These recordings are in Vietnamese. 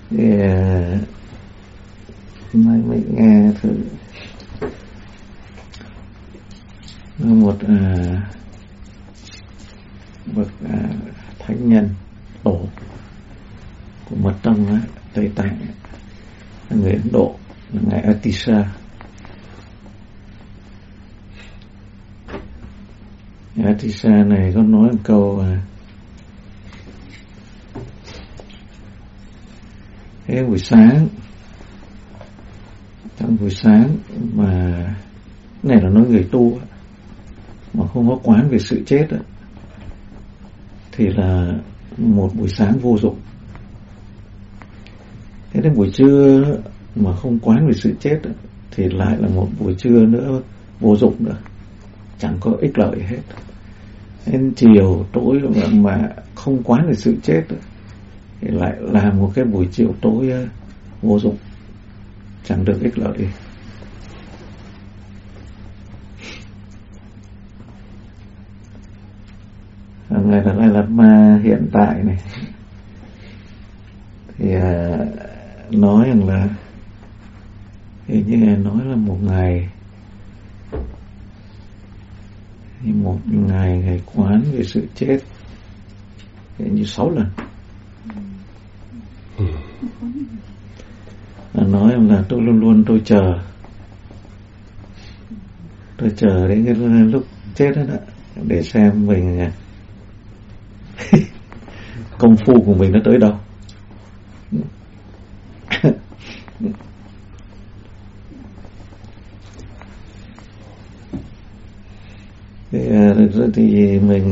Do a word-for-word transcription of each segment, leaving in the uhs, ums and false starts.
Thì mai mình nghe thử một à, bậc à, thánh nhân tổ của mật tông á, Tây Tạng, người Ấn Độ, là ngài Atisa. Ngài Atisa này có nói một câu à, cái buổi sáng, trong buổi sáng mà này là nói người tu mà không có quán về sự chết thì là một buổi sáng vô dụng. Thế đến buổi trưa mà không quán về sự chết thì lại là một buổi trưa nữa vô dụng nữa, chẳng có ích lợi hết. Đến chiều tối mà, mà không quán về sự chết thì lại là một cái buổi chiều tối vô dụng, chẳng được ích lợi. Ngài Đạt Lai Lạt Ma hiện tại này thì à, nói rằng là hình như là nói là một ngày một ngày ngày quán về sự chết hình như sáu lần. Và nói rằng là tôi luôn luôn tôi chờ tôi chờ đến cái lúc chết đó, đó để xem mình công phu của mình nó tới đâu. Thì, thì mình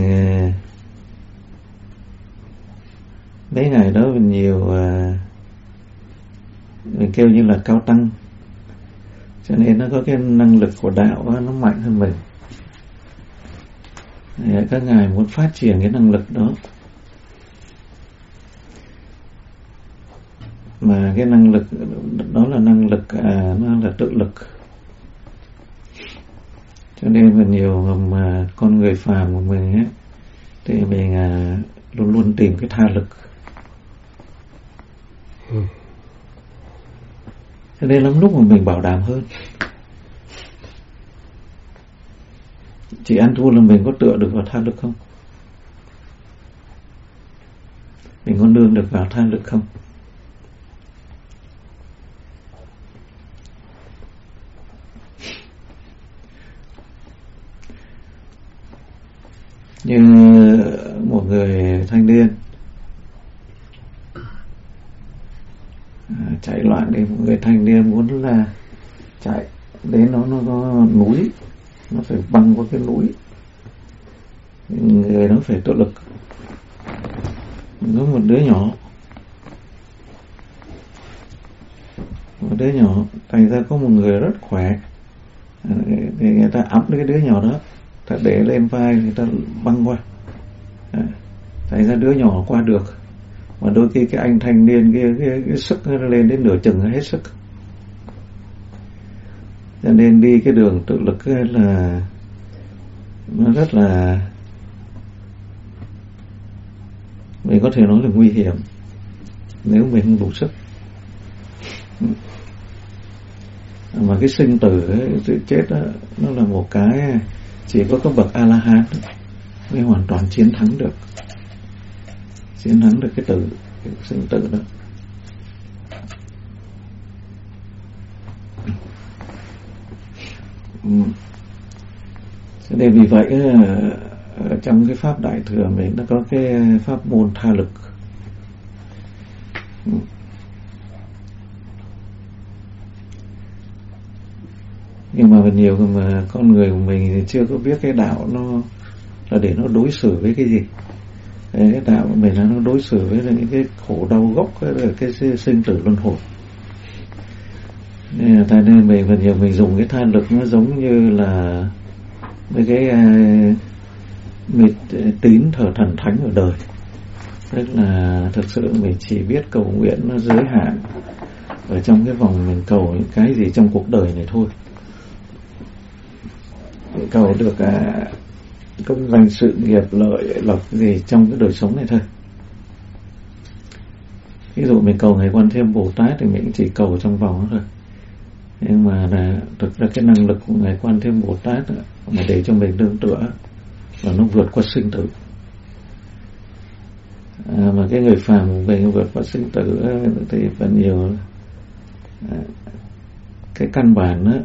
mấy ngày đó mình nhiều mình kêu như là cao tăng, cho nên nó có cái năng lực của đạo đó, nó mạnh hơn mình. Các ngài muốn phát triển cái năng lực đó, mà cái năng lực đó là năng lực à, nó là tự lực. Cho nên là nhiều mà con người phàm của mình ấy, thì mình à, luôn luôn tìm cái tha lực. ừ. Cho nên lắm lúc mà mình bảo đảm hơn. Chỉ ăn thua là mình có tựa được vào tha lực không? Mình có nương được vào tha lực không? Như một người thanh niên à, chạy loạn đi, một người thanh niên muốn là chạy đến nó nó có núi, nó phải băng qua cái núi, người nó phải tự lực. Có một đứa nhỏ một đứa nhỏ thành ra có một người rất khỏe thì người ta ẵm cái đứa nhỏ đó, ta để lên vai người ta băng qua, à, thành ra đứa nhỏ qua được. Mà đôi khi cái anh thanh niên kia cái, cái, cái sức nó lên đến nửa chừng hết sức. Cho nên đi cái đường tự lực là nó rất là, mình có thể nói là nguy hiểm nếu mình không đủ sức. Mà cái sinh tử ấy, sự chết đó, nó là một cái chỉ có các bậc A-la-hán mới hoàn toàn chiến thắng được, chiến thắng được cái tử, cái sinh tử đó. Cho nên vì vậy ở trong cái pháp Đại Thừa mình nó có cái pháp môn tha lực. Nhưng mà nhiều mà con người của mình thì chưa có biết cái đạo nó là để nó đối xử với cái gì. Cái đạo của mình là nó đối xử với những cái khổ đau gốc, cái sinh tử luân hồi. Nên là nên mình và nhiều mình dùng cái tha lực nó giống như là với cái uh, mệt tín thờ thần thánh ở đời. Tức là thực sự mình chỉ biết cầu nguyện nó giới hạn ở trong cái vòng mình cầu những cái gì trong cuộc đời này thôi. Cầu được à, công danh sự nghiệp lợi lộc gì trong cái đời sống này thôi. ví dụ mình cầu Ngài Quan Thế Âm Bồ Tát thì mình chỉ cầu trong vòng đó thôi, nhưng mà là thực ra cái năng lực của Ngài Quan Thế Âm Bồ Tát đó, mà để cho mình nương tựa và nó vượt qua sinh tử. À, mà cái người phàm của mình vượt qua sinh tử thì phần nhiều à, cái căn bản đó,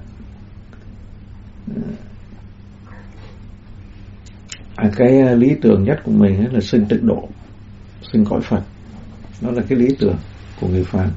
à, cái lý tưởng nhất của mình là sinh tịnh độ, sinh cõi Phật. Đó là cái lý tưởng của người phàm.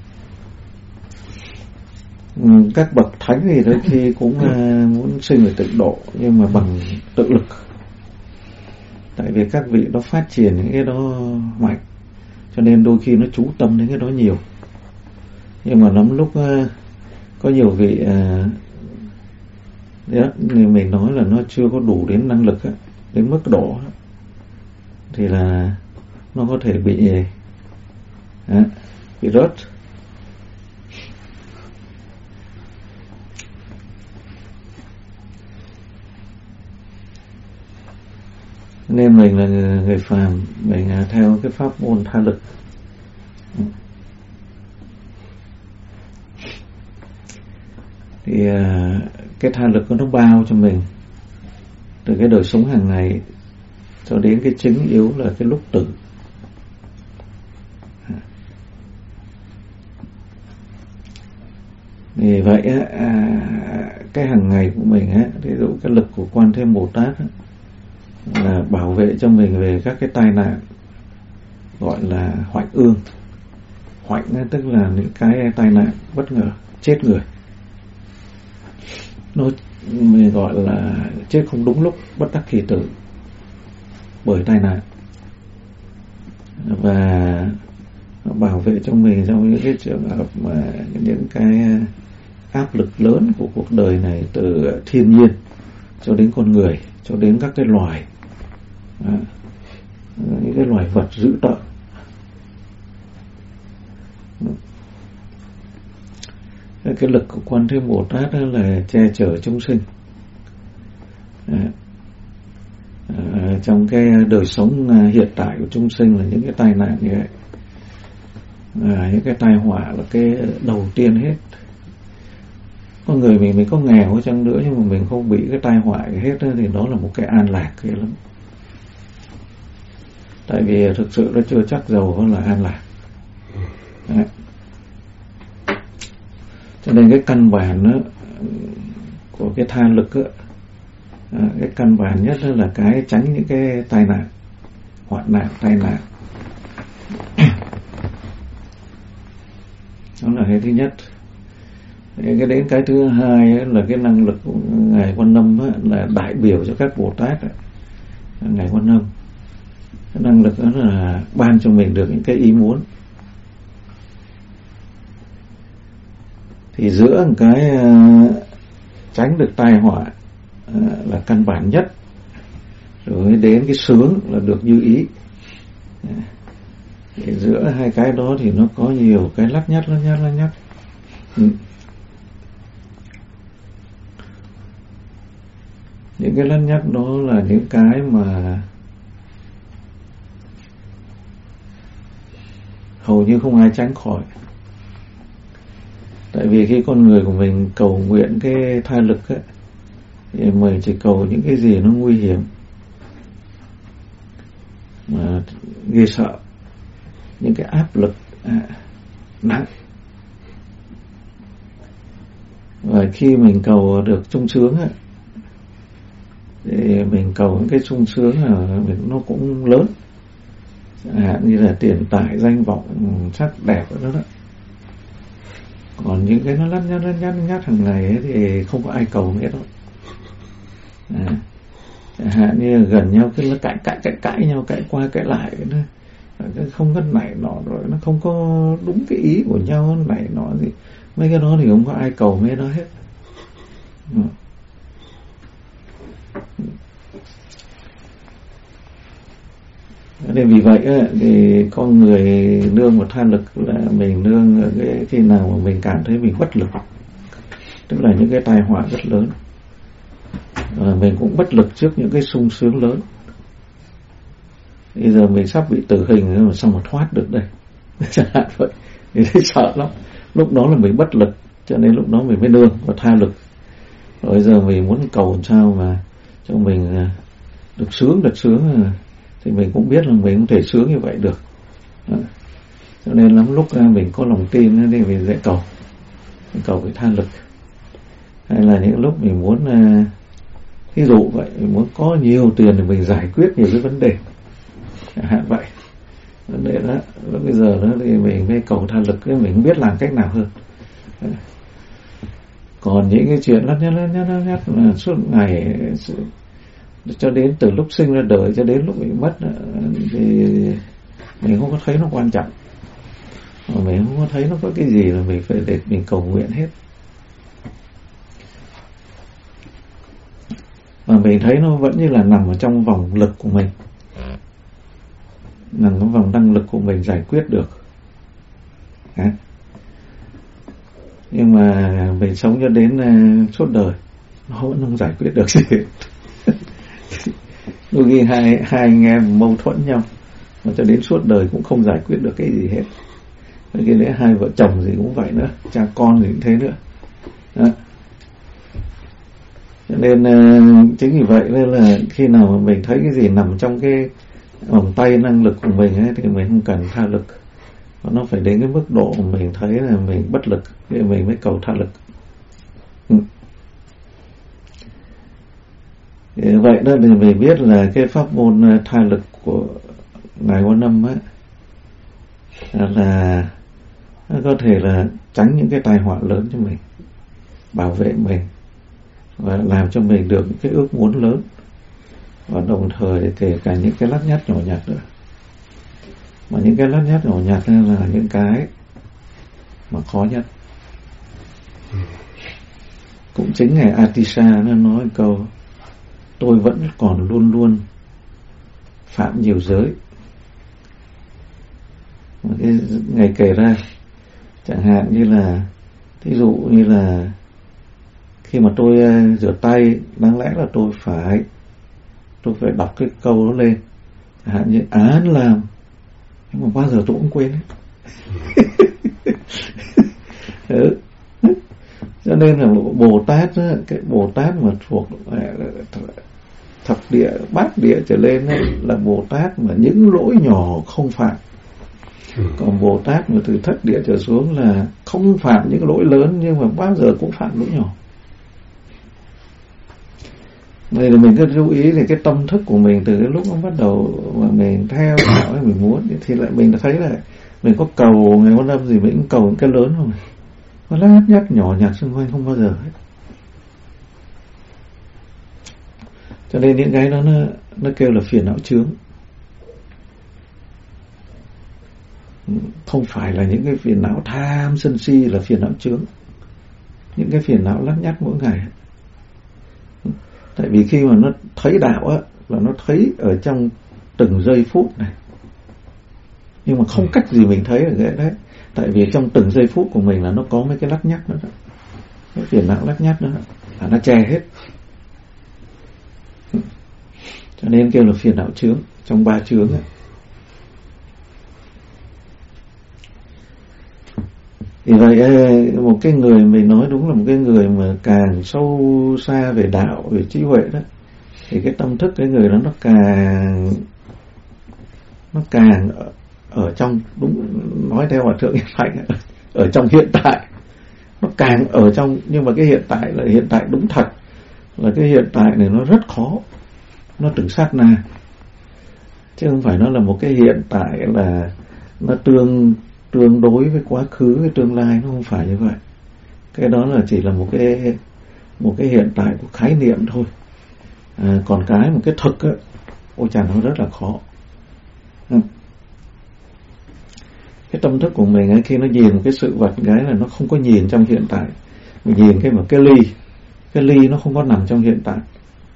Các bậc thánh thì đôi khi cũng uh, muốn sinh về tịnh độ, nhưng mà bằng tự lực. Tại vì các vị đó phát triển những cái đó mạnh, cho nên đôi khi nó chú tâm đến cái đó nhiều. Nhưng mà lắm lúc uh, có nhiều vị uh, đó, mình nói là nó chưa có đủ đến năng lực, đến mức độ, thì là nó có thể bị uh, bị rớt. Nên mình là người phàm, mình theo cái pháp môn tha lực. Thì cái tha lực nó bao cho mình từ cái đời sống hàng ngày cho đến cái chính yếu là cái lúc tử. Vì vậy cái hàng ngày của mình, ví dụ cái lực của Quan Thế Âm Bồ Tát là bảo vệ cho mình về các cái tai nạn gọi là hoạnh ương. Hoạnh tức là những cái tai nạn bất ngờ, chết người. Nó mình gọi là chết không đúng lúc, bất đắc kỳ tử bởi tai nạn. Và nó bảo vệ cho mình trong những cái trường hợp mà những cái áp lực lớn của cuộc đời này, từ thiên nhiên cho đến con người, cho đến các cái loài, à, những cái loài vật dữ tợn. Cái lực của Quan Thế Âm Bồ Tát đó là che chở chúng sinh. À, à, trong cái đời sống hiện tại của chúng sinh là những cái tai nạn như vậy, à, những cái tai họa là cái đầu tiên hết. Con người mình mình có nghèo chăng nữa, nhưng mà mình không bị cái tai họa hết đó, thì đó là một cái an lạc ghê lắm. Tại vì thực sự nó chưa chắc giàu hơn là an lạc. Đấy. Cho nên cái căn bản đó, của cái tha lực đó, à, cái căn bản nhất đó là cái tránh những cái tai nạn, hoạn nạn, tai nạn. Đó là cái thứ nhất. Cái đến cái thứ hai ấy, là cái năng lực của Ngài Quan Âm ấy, là đại biểu cho các Bồ Tát ấy. Ngài Quan Âm, cái năng lực đó là ban cho mình được những cái ý muốn. Thì giữa một cái uh, tránh được tai họa uh, là căn bản nhất, rồi đến cái sướng là được như ý. Thì giữa hai cái đó thì nó có nhiều cái lắt nhắt lắt nhắt lắt nhắt. Ừ. Những cái lắt nhắt đó là những cái mà hầu như không ai tránh khỏi. Tại vì khi con người của mình cầu nguyện cái tha lực ấy, thì mình chỉ cầu những cái gì nó nguy hiểm, mà ghê sợ, những cái áp lực à, nặng. Và khi mình cầu được sung sướng ấy, thì mình cầu những cái sung sướng là mình nó cũng lớn, à, như là tiền tài, danh vọng, sắc đẹp đó đó. Còn những cái nó lắt nhắt lắt nhắt nhắt hàng ngày ấy, thì không có ai cầu hết đâu. À, chẳng hạn như gần nhau cứ nó cãi cãi cãi cãi nhau, cãi qua cãi lại nó không có nảy nọ, rồi nó không có đúng cái ý của nhau nảy nọ gì. Mấy cái đó thì không có ai cầu mấy đó hết. Ừ. Nên vì vậy thì con người nương một tha lực là mình nương cái khi nào mà mình cảm thấy mình bất lực, tức là những cái tai họa rất lớn, và mình cũng bất lực trước những cái sung sướng lớn. Bây giờ mình sắp bị tử hình rồi, mà sao mà thoát được đây? chẳng hạn vậy. Thì thấy sợ lắm. Lúc đó là mình bất lực, cho nên lúc đó mình mới nương và tha lực. Rồi giờ mình muốn cầu sao mà cho mình được sướng, được sướng thì mình cũng biết là mình không thể sướng như vậy được. Đó. Cho nên lắm lúc mình có lòng tin thì mình dễ cầu, mình cầu với tha lực. Hay là những lúc mình muốn, ví dụ vậy, mình muốn có nhiều tiền thì mình giải quyết nhiều cái vấn đề, chẳng hạn vậy. Vấn đề đó, lúc bây giờ đó thì mình mới cầu tha lực, mình không biết làm cách nào hơn. Còn những cái chuyện lắt nhắt lắt nhắt lắt nhắt là suốt ngày cho đến từ lúc sinh ra đời cho đến lúc bị mất thì mình không có thấy nó quan trọng, mà mình không có thấy nó có cái gì là mình phải để mình cầu nguyện hết. Mà mình thấy nó vẫn như là nằm ở trong vòng lực của mình, nằm trong vòng năng lực của mình giải quyết được. Hả? Nhưng mà mình sống cho đến uh, suốt đời nó vẫn không giải quyết được gì. Đôi khi hai, hai anh em mâu thuẫn nhau mà cho đến suốt đời cũng không giải quyết được cái gì hết. Cái lẽ hai vợ chồng gì cũng vậy nữa, cha con gì cũng thế nữa. Đó. Cho nên uh, chính vì vậy nên là khi nào mà mình thấy cái gì nằm trong cái vòng tay năng lực của mình ấy, thì mình không cần tha lực. Nó phải đến cái mức độ mà mình thấy là mình bất lực thì mình mới cầu tha lực. Ừ. Vậy đó thì mình biết là cái pháp môn tha lực của Ngài Quan Âm á là nó có thể là tránh những cái tai họa lớn cho mình, bảo vệ mình và làm cho mình được những cái ước muốn lớn, và đồng thời kể cả những cái lắt nhắt nhỏ nhặt nữa. Mà những cái lắt nhắt nhỏ nhặt là những cái mà khó nhất. Cũng chính Ngài Atisa nó nói câu tôi vẫn còn luôn luôn phạm nhiều giới. Cái Ngài kể ra chẳng hạn như là thí dụ như là khi mà tôi uh, rửa tay, đáng lẽ là tôi phải tôi phải đọc cái câu đó lên, chẳng hạn như án làm, nhưng mà bao giờ tôi cũng quên. Ừ. Cho nên là Bồ Tát, cái Bồ Tát mà thuộc thập địa, bát địa trở lên ấy, là Bồ Tát mà những lỗi nhỏ không phạm. Còn Bồ Tát mà từ thất địa trở xuống là không phạm những lỗi lớn, nhưng mà bao giờ cũng phạm lỗi nhỏ. Vậy là mình cứ chú ý thì cái tâm thức của mình từ cái lúc nó bắt đầu mà mình theo đạo mình muốn thì lại mình đã thấy là mình có cầu Ngài Quan Âm gì mình cũng cầu những cái lớn không, nó lát nhát nhỏ nhặt xung quanh không bao giờ hết. Cho nên những cái đó nó, nó kêu là phiền não chướng. Không phải là những cái phiền não tham sân si là phiền não chướng, những cái phiền não lắt nhắt mỗi ngày. Tại vì khi mà nó thấy đạo á là nó thấy ở trong từng giây phút này, nhưng mà không cách gì mình thấy được cái đấy. Tại vì trong từng giây phút của mình là nó có mấy cái lắt nhắt nữa đó, cái phiền não lắt nhắt đó là nó che hết. Cho nên kêu là phiền não chướng trong ba chướng ấy. Thì vậy một cái người mình nói đúng là một cái người mà càng sâu xa về đạo, về trí huệ đó, thì cái tâm thức cái người đó nó càng nó càng ở, ở trong, đúng nói theo Hòa Thượng Hiền Thạnh, ở trong hiện tại, nó càng ở trong. Nhưng mà cái hiện tại là hiện tại đúng thật, là cái hiện tại này nó rất khó, nó từng sát na, chứ không phải nó là một cái hiện tại là nó tương tương đối với quá khứ với tương lai, nó không phải như vậy. Cái đó là chỉ là một cái một cái hiện tại của khái niệm thôi. À, còn cái một cái thực á, ôi chà, nó rất là khó. Ừ. Cái tâm thức của mình ấy, khi nó nhìn một cái sự vật cái là nó không có nhìn trong hiện tại. Mình nhìn cái một cái ly, cái ly nó không có nằm trong hiện tại.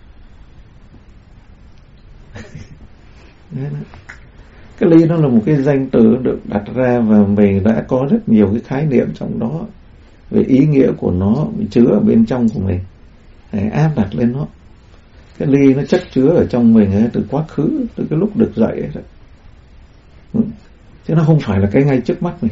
Cái ly nó là một cái danh từ được đặt ra và mình đã có rất nhiều cái khái niệm trong đó về ý nghĩa của nó chứa ở bên trong của mình, để áp đặt lên nó. Cái ly nó chất chứa ở trong mình ấy, từ quá khứ, từ cái lúc được dậy ấy. chứ nó không phải là cái ngay trước mắt mình.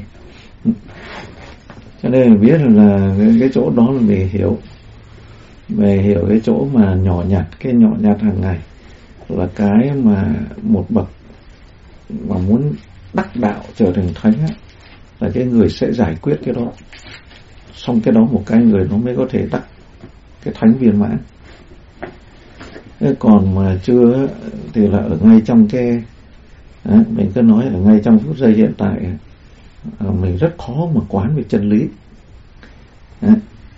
Cho nên mình biết là cái, cái chỗ đó là mình hiểu, mình hiểu cái chỗ mà nhỏ nhặt, cái nhỏ nhặt hàng ngày là cái mà một bậc mà muốn đắc đạo trở thành thánh á, là cái người sẽ giải quyết cái đó, xong cái đó một cái người nó mới có thể đắc cái thánh viên mãn. Thế còn mà chưa thì là ở ngay trong cái à, mình cứ nói ở ngay trong phút giây hiện tại à, mình rất khó mà quán về chân lý à,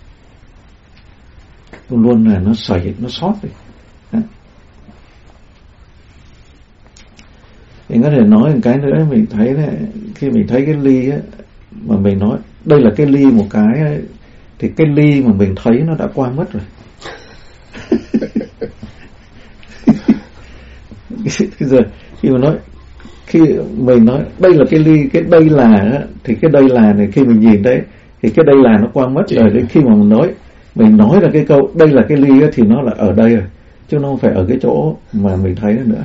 luôn luôn là nó sẩy, nó sót đi à. Mình có thể nói một cái nữa, mình thấy là khi mình thấy cái ly á, mà mình nói đây là cái ly một cái ấy, thì cái ly mà mình thấy nó đã qua mất rồi. Giờ khi mà nói khi mình nói đây là cái ly, cái đây là thì cái đây là này khi mình nhìn đấy thì cái đây là nó qua mất rồi. Đến khi mà mình nói mình nói ra cái câu đây là cái ly ấy, thì nó là ở đây rồi chứ nó không phải ở cái chỗ mà mình thấy nữa.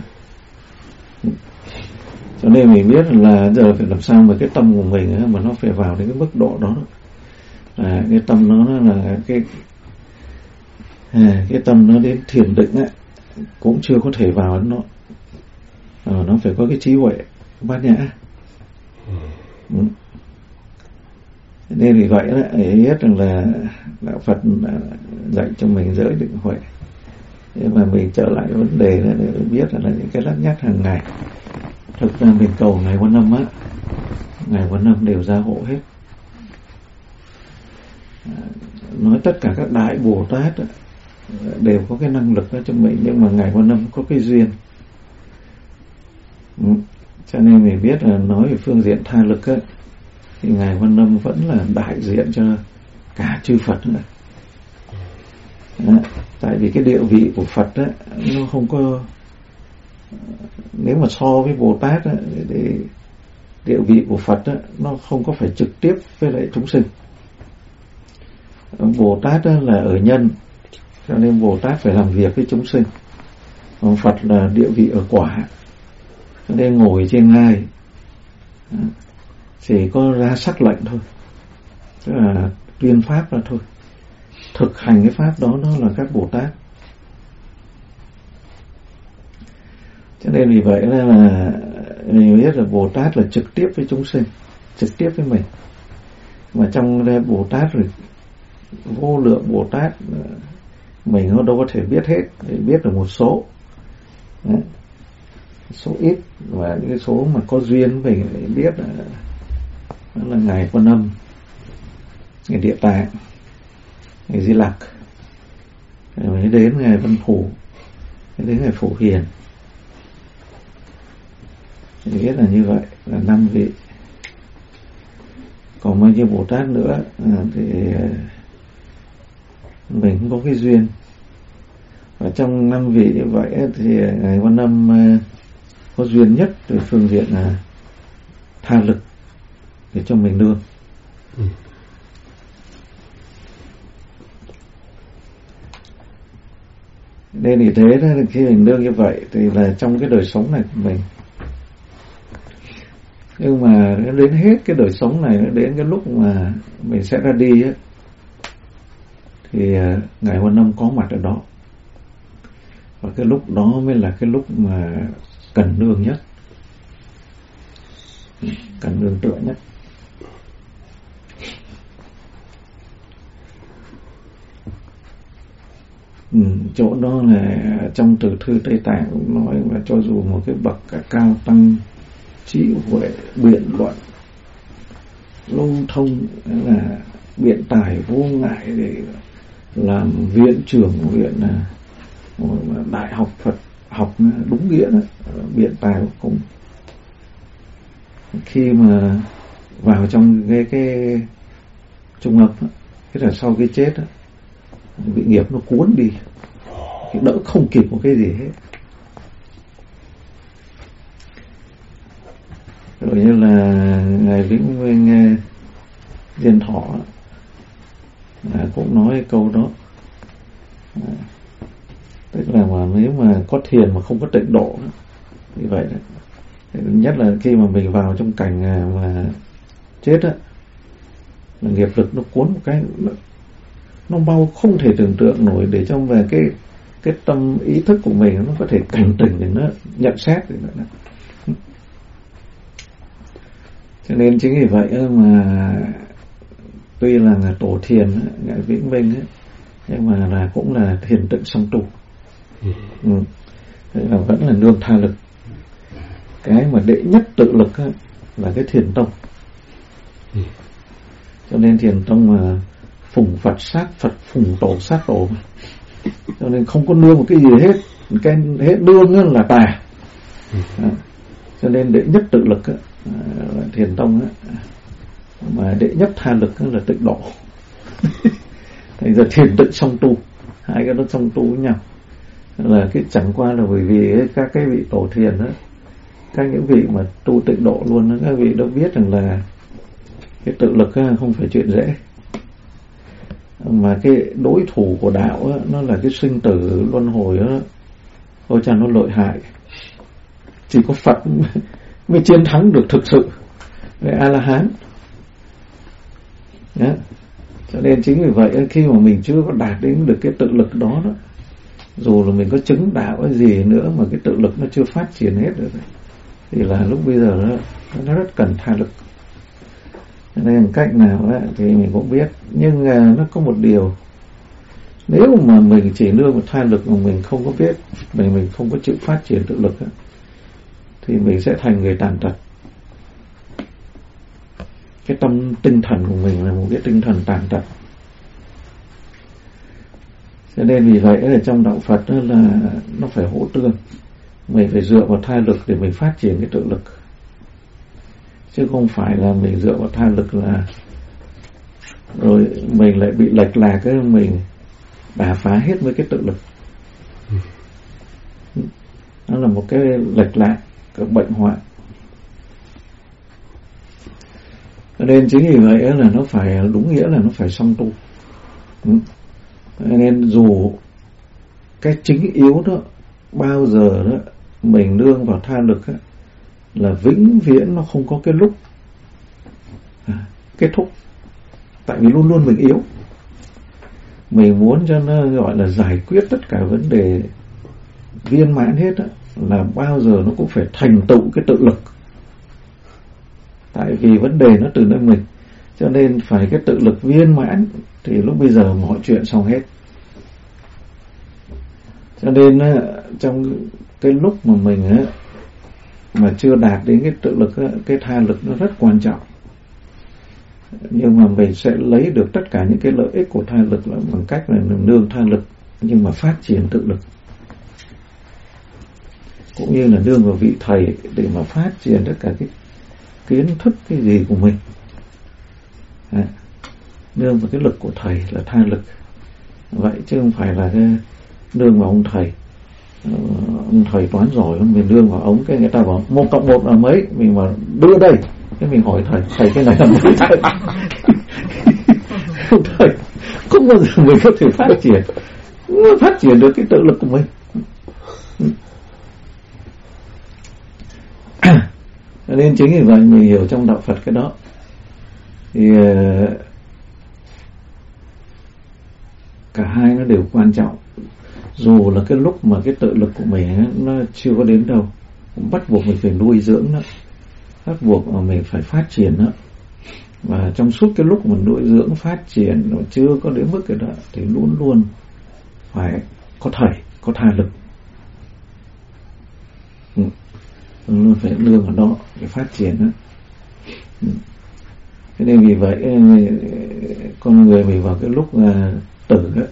Cho nên mình biết là giờ phải làm sao mà cái tâm của mình ấy, mà nó phải vào đến cái mức độ đó. À, cái tâm nó là cái à, cái tâm nó đến thiền định ấy, cũng chưa có thể vào nó. À, nó phải có cái trí huệ bát nhã. Ừ. Nên vì vậy đó, ấy biết rằng là đạo Phật dạy cho mình giới định huệ. Nhưng mà mình trở lại vấn đề đó để mình biết là những cái lắt nhắt hàng ngày. Thực ra mình cầu ngày Quan Âm á, ngày Quan Âm đều gia hộ hết. À, nói tất cả các đại Bồ Tát á, đều có cái năng lực đó cho mình, nhưng mà ngày Quan Âm có cái duyên. Ừ. Cho nên mình biết là nói về phương diện tha lực á, thì ngài Quan Âm vẫn là đại diện cho cả chư Phật nữa. Đó. Tại vì cái địa vị của Phật á, nó không có, nếu mà so với Bồ Tát á, thì địa vị của Phật á, nó không có phải trực tiếp với lại chúng sinh. Bồ Tát á, là ở nhân, cho nên Bồ Tát phải làm việc với chúng sinh. Còn Phật là địa vị ở quả, cho nên ngồi trên ngai chỉ có ra sắc lệnh thôi, tức là tuyên pháp ra thôi. Thực hành cái pháp đó đó là các Bồ Tát. Cho nên vì vậy là mình biết là Bồ Tát là trực tiếp với chúng sinh, trực tiếp với mình. Mà trong Bồ Tát rồi vô lượng Bồ Tát, mình đâu có thể biết hết, để biết được một số. Đấy. Số ít, và những cái số mà có duyên mình phải biết là, đó là ngài Quan Âm, ngài Địa Tạng, ngài Di Lặc, mới đến ngài Văn Phù, mới đến ngài Phổ Hiền. Thì biết là như vậy, là năm vị. Còn bao nhiêu Bồ Tát nữa thì mình cũng có cái duyên. Và trong năm vị như vậy thì ngài Quan Âm có duyên nhất về phương diện là tha lực để cho mình nương. Ừ. Nên thì thế đó, khi mình nương như vậy thì là trong cái đời sống này của mình. Nhưng mà nó đến hết cái đời sống này, nó đến cái lúc mà mình sẽ ra đi á, thì ngài Quan Âm có mặt ở đó. Và cái lúc đó mới là cái lúc mà cần nương nhất, cần nương tựa nhất. Ừ, chỗ đó là trong Từ Thư Tây Tạng cũng nói là cho dù một cái bậc cả cao tăng trí huệ biện luận lâu thông, là biện tài vô ngại để làm viện trưởng của viện là đại học Phật học đúng nghĩa đó, biện tài của cùng. Khi mà vào trong cái cái trung ấp, cái là sau cái chết đó, bị nghiệp nó cuốn đi, thì đỡ không kịp một cái gì hết. Rồi như là ngài Vĩnh Nguyên Diên Thọ à, cũng nói cái câu đó à, tức là mà nếu mà có thiền mà không có tịnh độ đó, như vậy đó, Nhất là khi mà mình vào trong cảnh mà chết á, là nghiệp lực nó cuốn một cái, nó, nó bao không thể tưởng tượng nổi, để cho về cái cái tâm ý thức của mình nó có thể cảnh tỉnh để nó nhận xét để nó. Cho nên chính vì vậy mà tuy là, là tổ thiền Ngài Viễn Minh ấy, nhưng mà là cũng là thiền tịnh song tu. Ừ. Là vẫn là nương tha lực. Cái mà đệ nhất tự lực ấy, là cái thiền tông. Cho nên thiền tông mà phùng Phật sát Phật, phùng tổ sát tổ, cho nên không có nương một cái gì hết. Cái hết nương là tà. À, cho nên đệ nhất tự lực ấy, là thiền tông ấy, mà đệ nhất tha lực là tịnh độ. Thành ra thiền tịnh song tu, hai cái đó song tu với nhau. Là cái chẳng qua là bởi vì ấy, các cái vị tổ thiền đó, các những vị mà tu tịnh độ luôn đó, các vị đã biết rằng là cái tự lực ấy, không phải chuyện dễ, mà cái đối thủ của đạo ấy, nó là cái sinh tử luân hồi đó, ôi chà nó lợi hại. Chỉ có Phật mới chiến thắng được thực sự với A-la-hán. Đó. Cho nên chính vì vậy khi mà mình chưa có đạt đến được cái tự lực đó, đó, dù là mình có chứng đạo cái gì nữa mà cái tự lực nó chưa phát triển hết được, thì là lúc bây giờ nó, nó rất cần tha lực. Cho nên cách nào đó, thì mình cũng biết. Nhưng à, nó có một điều, nếu mà mình chỉ nương một tha lực mà mình không có biết, mình mình không có chịu phát triển tự lực đó, thì mình sẽ thành người tàn tật. Cái tâm tinh thần của mình là một cái tinh thần tàn tật. Cho nên vì vậy ở trong đạo Phật đó là nó phải hỗ tương. Mình phải dựa vào tha lực để mình phát triển cái tự lực, chứ không phải là mình dựa vào tha lực là rồi mình lại bị lệch lạc, cái mình đả phá hết với cái tự lực. Nó là một cái lệch lạc, cái bệnh hoạn. Cho nên chính vì vậy là nó phải, đúng nghĩa là nó phải song tu. Nên dù cái chính yếu đó, bao giờ đó mình nương vào tha lực đó, là vĩnh viễn nó không có cái lúc à, kết thúc. Tại vì luôn luôn mình yếu. Mình muốn cho nó gọi là giải quyết tất cả vấn đề viên mãn hết đó, là bao giờ nó cũng phải thành tựu cái tự lực. Tại vì vấn đề nó từ nơi mình, cho nên phải cái tự lực viên mãn thì lúc bây giờ mọi chuyện xong hết. Cho nên trong cái lúc mà mình mà chưa đạt đến cái tự lực, cái tha lực nó rất quan trọng. Nhưng mà mình sẽ lấy được tất cả những cái lợi ích của tha lực là bằng cách là nương tha lực, nhưng mà phát triển tự lực, cũng như là nương vào vị thầy để mà phát triển tất cả cái kiến thức cái gì của mình. À, nương vào cái lực của thầy là tha lực vậy, chứ không phải là cái nương vào ông thầy. Ông thầy toán giỏi, mình nương vào ống, cái người ta bảo một cộng một là mấy, mình bảo đưa đây, cái mình hỏi thầy, thầy cái này là mấy thầy? Không, thầy không bao giờ mình có thể phát triển phát triển được cái tự lực của mình. Nên chính vì vậy mình hiểu trong đạo Phật cái đó thì cả hai nó đều quan trọng. Dù là cái lúc mà cái tự lực của mình nó chưa có đến đâu, cũng bắt buộc mình phải nuôi dưỡng nó, bắt buộc mà mình phải phát triển nó. Và trong suốt cái lúc mình nuôi dưỡng phát triển nó chưa có đến mức cái đó, thì luôn luôn phải có thầy, có tha lực. Ừ. Luôn phải nương ở đó để phát triển đó. Ừ. Thế nên vì vậy con người mình vào cái lúc uh, tử đó,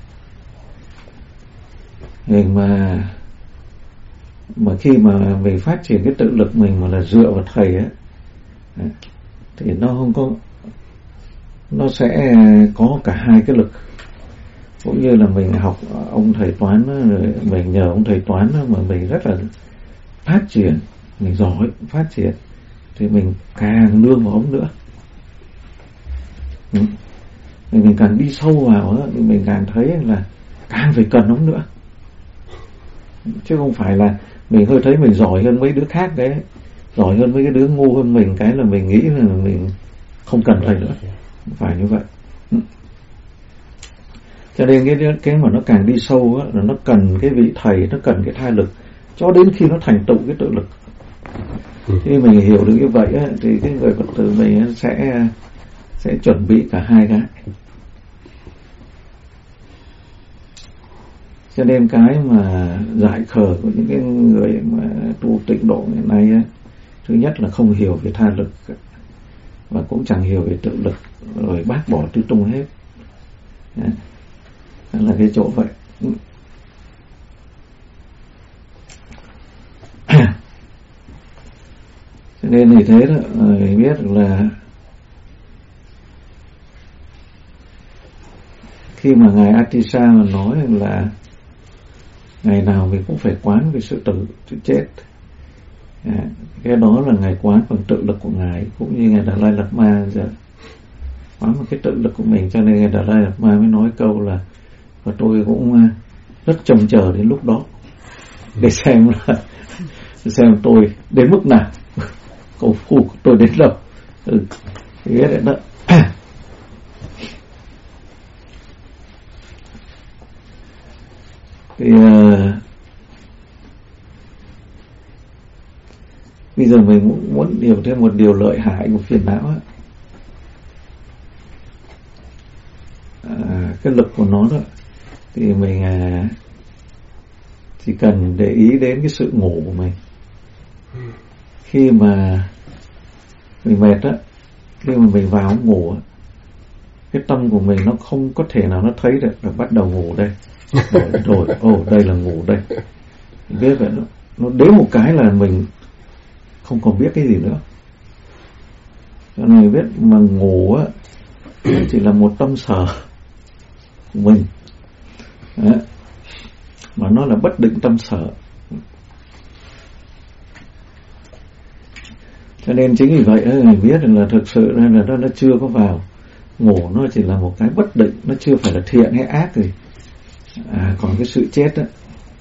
mình mà mà khi mà mình phát triển cái tự lực mình mà là dựa vào thầy á, thì nó không có, nó sẽ có cả hai cái lực. Cũng như là mình học ông thầy toán đó, rồi mình nhờ ông thầy toán đó, mà mình rất là phát triển, mình giỏi phát triển, thì mình càng nương vào ông nữa. Ừ. Mình càng đi sâu vào đó, thì mình càng thấy là càng phải cần ông nữa. Chứ không phải là mình hơi thấy mình giỏi hơn mấy đứa khác đấy, giỏi hơn mấy cái đứa ngu hơn mình, cái là mình nghĩ là mình không cần thầy nữa, phải như vậy. Cho nên cái cái mà nó càng đi sâu á, là nó cần cái vị thầy, nó cần cái thai lực cho đến khi nó thành tựu cái tự lực. Khi mình hiểu được như vậy á, thì cái người Phật tử mình sẽ sẽ chuẩn bị cả hai cái. Cho nên cái mà giải khờ của những cái người mà tu tịnh độ ngày nay á, thứ nhất là không hiểu về tha lực và cũng chẳng hiểu về tự lực, rồi bác bỏ tứ tung hết. Đó là cái chỗ vậy. Cho nên thì thế đó, mình biết là khi mà ngài Atisa mà nói là ngày nào mình cũng phải quán về sự tử, sự chết, à, cái đó là ngài quán bằng tự lực của ngài, cũng như ngài Đạt Lai Lạt Ma giờ quán một cái tự lực của mình. Cho nên ngài Đạt Lai Lạt Ma mới nói câu là, và tôi cũng rất trông chờ đến lúc đó để xem là xem tôi đến mức nào, cầu phu của tôi đến đâu. Ừ, biết đấy đó. Thì uh, bây giờ mình muốn, muốn hiểu thêm một điều lợi hại của phiền não á. À, cái lực của nó đó thì mình à, chỉ cần để ý đến cái sự ngủ của mình. Khi mà mình mệt á, khi mà mình vào ngủ á, cái tâm của mình nó không có thể nào nó thấy được là bắt đầu ngủ đây rồi, rồi ồ đây là ngủ đây. Mình biết vậy đó. Nó đến một cái là mình không còn biết cái gì nữa. Cho nên biết mà ngủ á chỉ là một tâm sở của mình. Đó. Mà nó là bất định tâm sở. Cho nên chính vì vậy mình biết là thực sự là nó, nó chưa có vào. Ngủ nó chỉ là một cái bất định, nó chưa phải là thiện hay ác gì. À, còn cái sự chết á,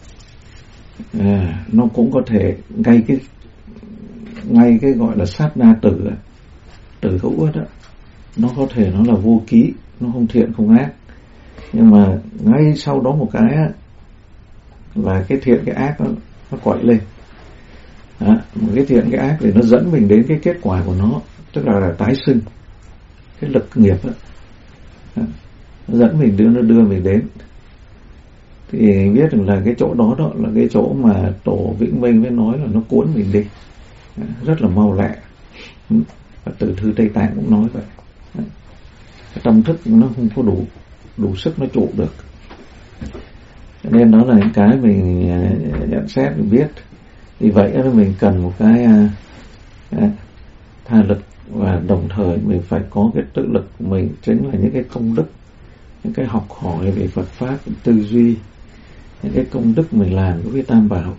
à, nó cũng có thể ngay cái ngay cái gọi là sát na tử, tử hữu đó, nó có thể nó là vô ký, nó không thiện không ác. Nhưng mà ngay sau đó một cái á, là cái thiện cái ác nó, nó quậy lên. Đó, một cái thiện cái ác thì nó dẫn mình đến cái kết quả của nó, tức là, là tái sinh, cái lực nghiệp đó. Đó, nó dẫn mình đưa nó đưa mình đến. Thì mình biết được là cái chỗ đó đó là cái chỗ mà Tổ Vĩnh Minh mới nói là nó cuốn mình đi. Đó, rất là mau lẹ. Và Tử Thư Tây Tạng cũng nói vậy. Đó, cái tâm thức nó không có đủ đủ sức nó trụ được. Cho nên đó là những cái mình nhận xét, mình biết. Vì vậy là mình cần một cái uh, tha lực, và đồng thời mình phải có cái tự lực của mình, chính là những cái công đức, những cái học hỏi về Phật Pháp, tư duy, những cái công đức mình làm đối với Tam Bảo.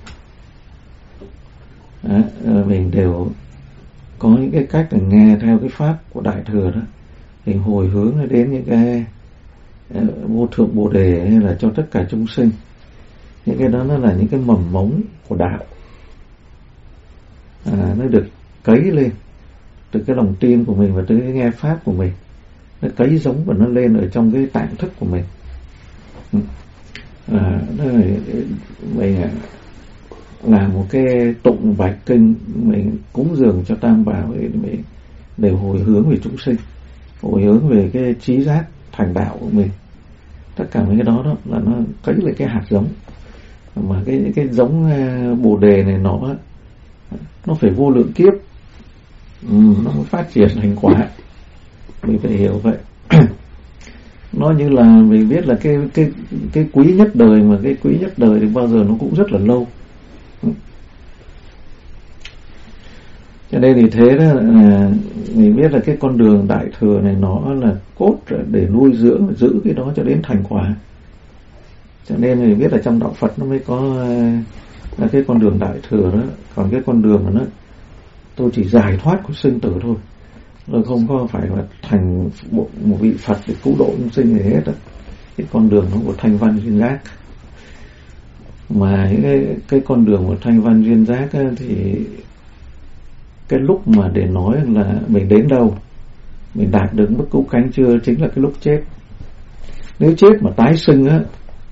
Đó, mình đều có những cái cách là nghe theo cái Pháp của Đại Thừa đó, mình hồi hướng đến những cái uh, vô thượng Bồ Đề hay là cho tất cả chúng sinh. Những cái đó nó là những cái mầm mống của đạo. À, nó được cấy lên từ cái lòng tin của mình và từ cái nghe Pháp của mình. Nó cấy giống và nó lên ở trong cái tạng thức của mình. À, đó là mình làm một cái tụng bạch kinh, mình cúng dường cho Tam Bảo để mình đều hồi hướng về chúng sinh, hồi hướng về cái trí giác thành đạo của mình. Tất cả mấy cái đó, đó là nó cấy lên cái hạt giống. Mà cái cái giống Bồ Đề này nó nó phải vô lượng kiếp, ừ, nó mới phát triển thành quả. Mình phải hiểu vậy. Nó như là mình biết là cái cái cái quý nhất đời, mà cái quý nhất đời thì bao giờ nó cũng rất là lâu. Cho nên thì thế đó, à, mình biết là cái con đường Đại Thừa này nó là cốt để nuôi dưỡng, giữ cái đó cho đến thành quả. Cho nên mình biết là trong đạo Phật nó mới có là cái con đường Đại Thừa đó. Còn cái con đường mà nó tôi chỉ giải thoát của sinh tử thôi, tôi không có phải là thành một, một vị Phật để cứu độ chúng sinh gì hết đó. Cái con đường nó của thanh văn duyên giác. Mà cái, cái con đường của thanh văn duyên giác ấy, thì cái lúc mà để nói là mình đến đâu, mình đạt được mức cứu cánh chưa, chính là cái lúc chết. Nếu chết mà tái sinh á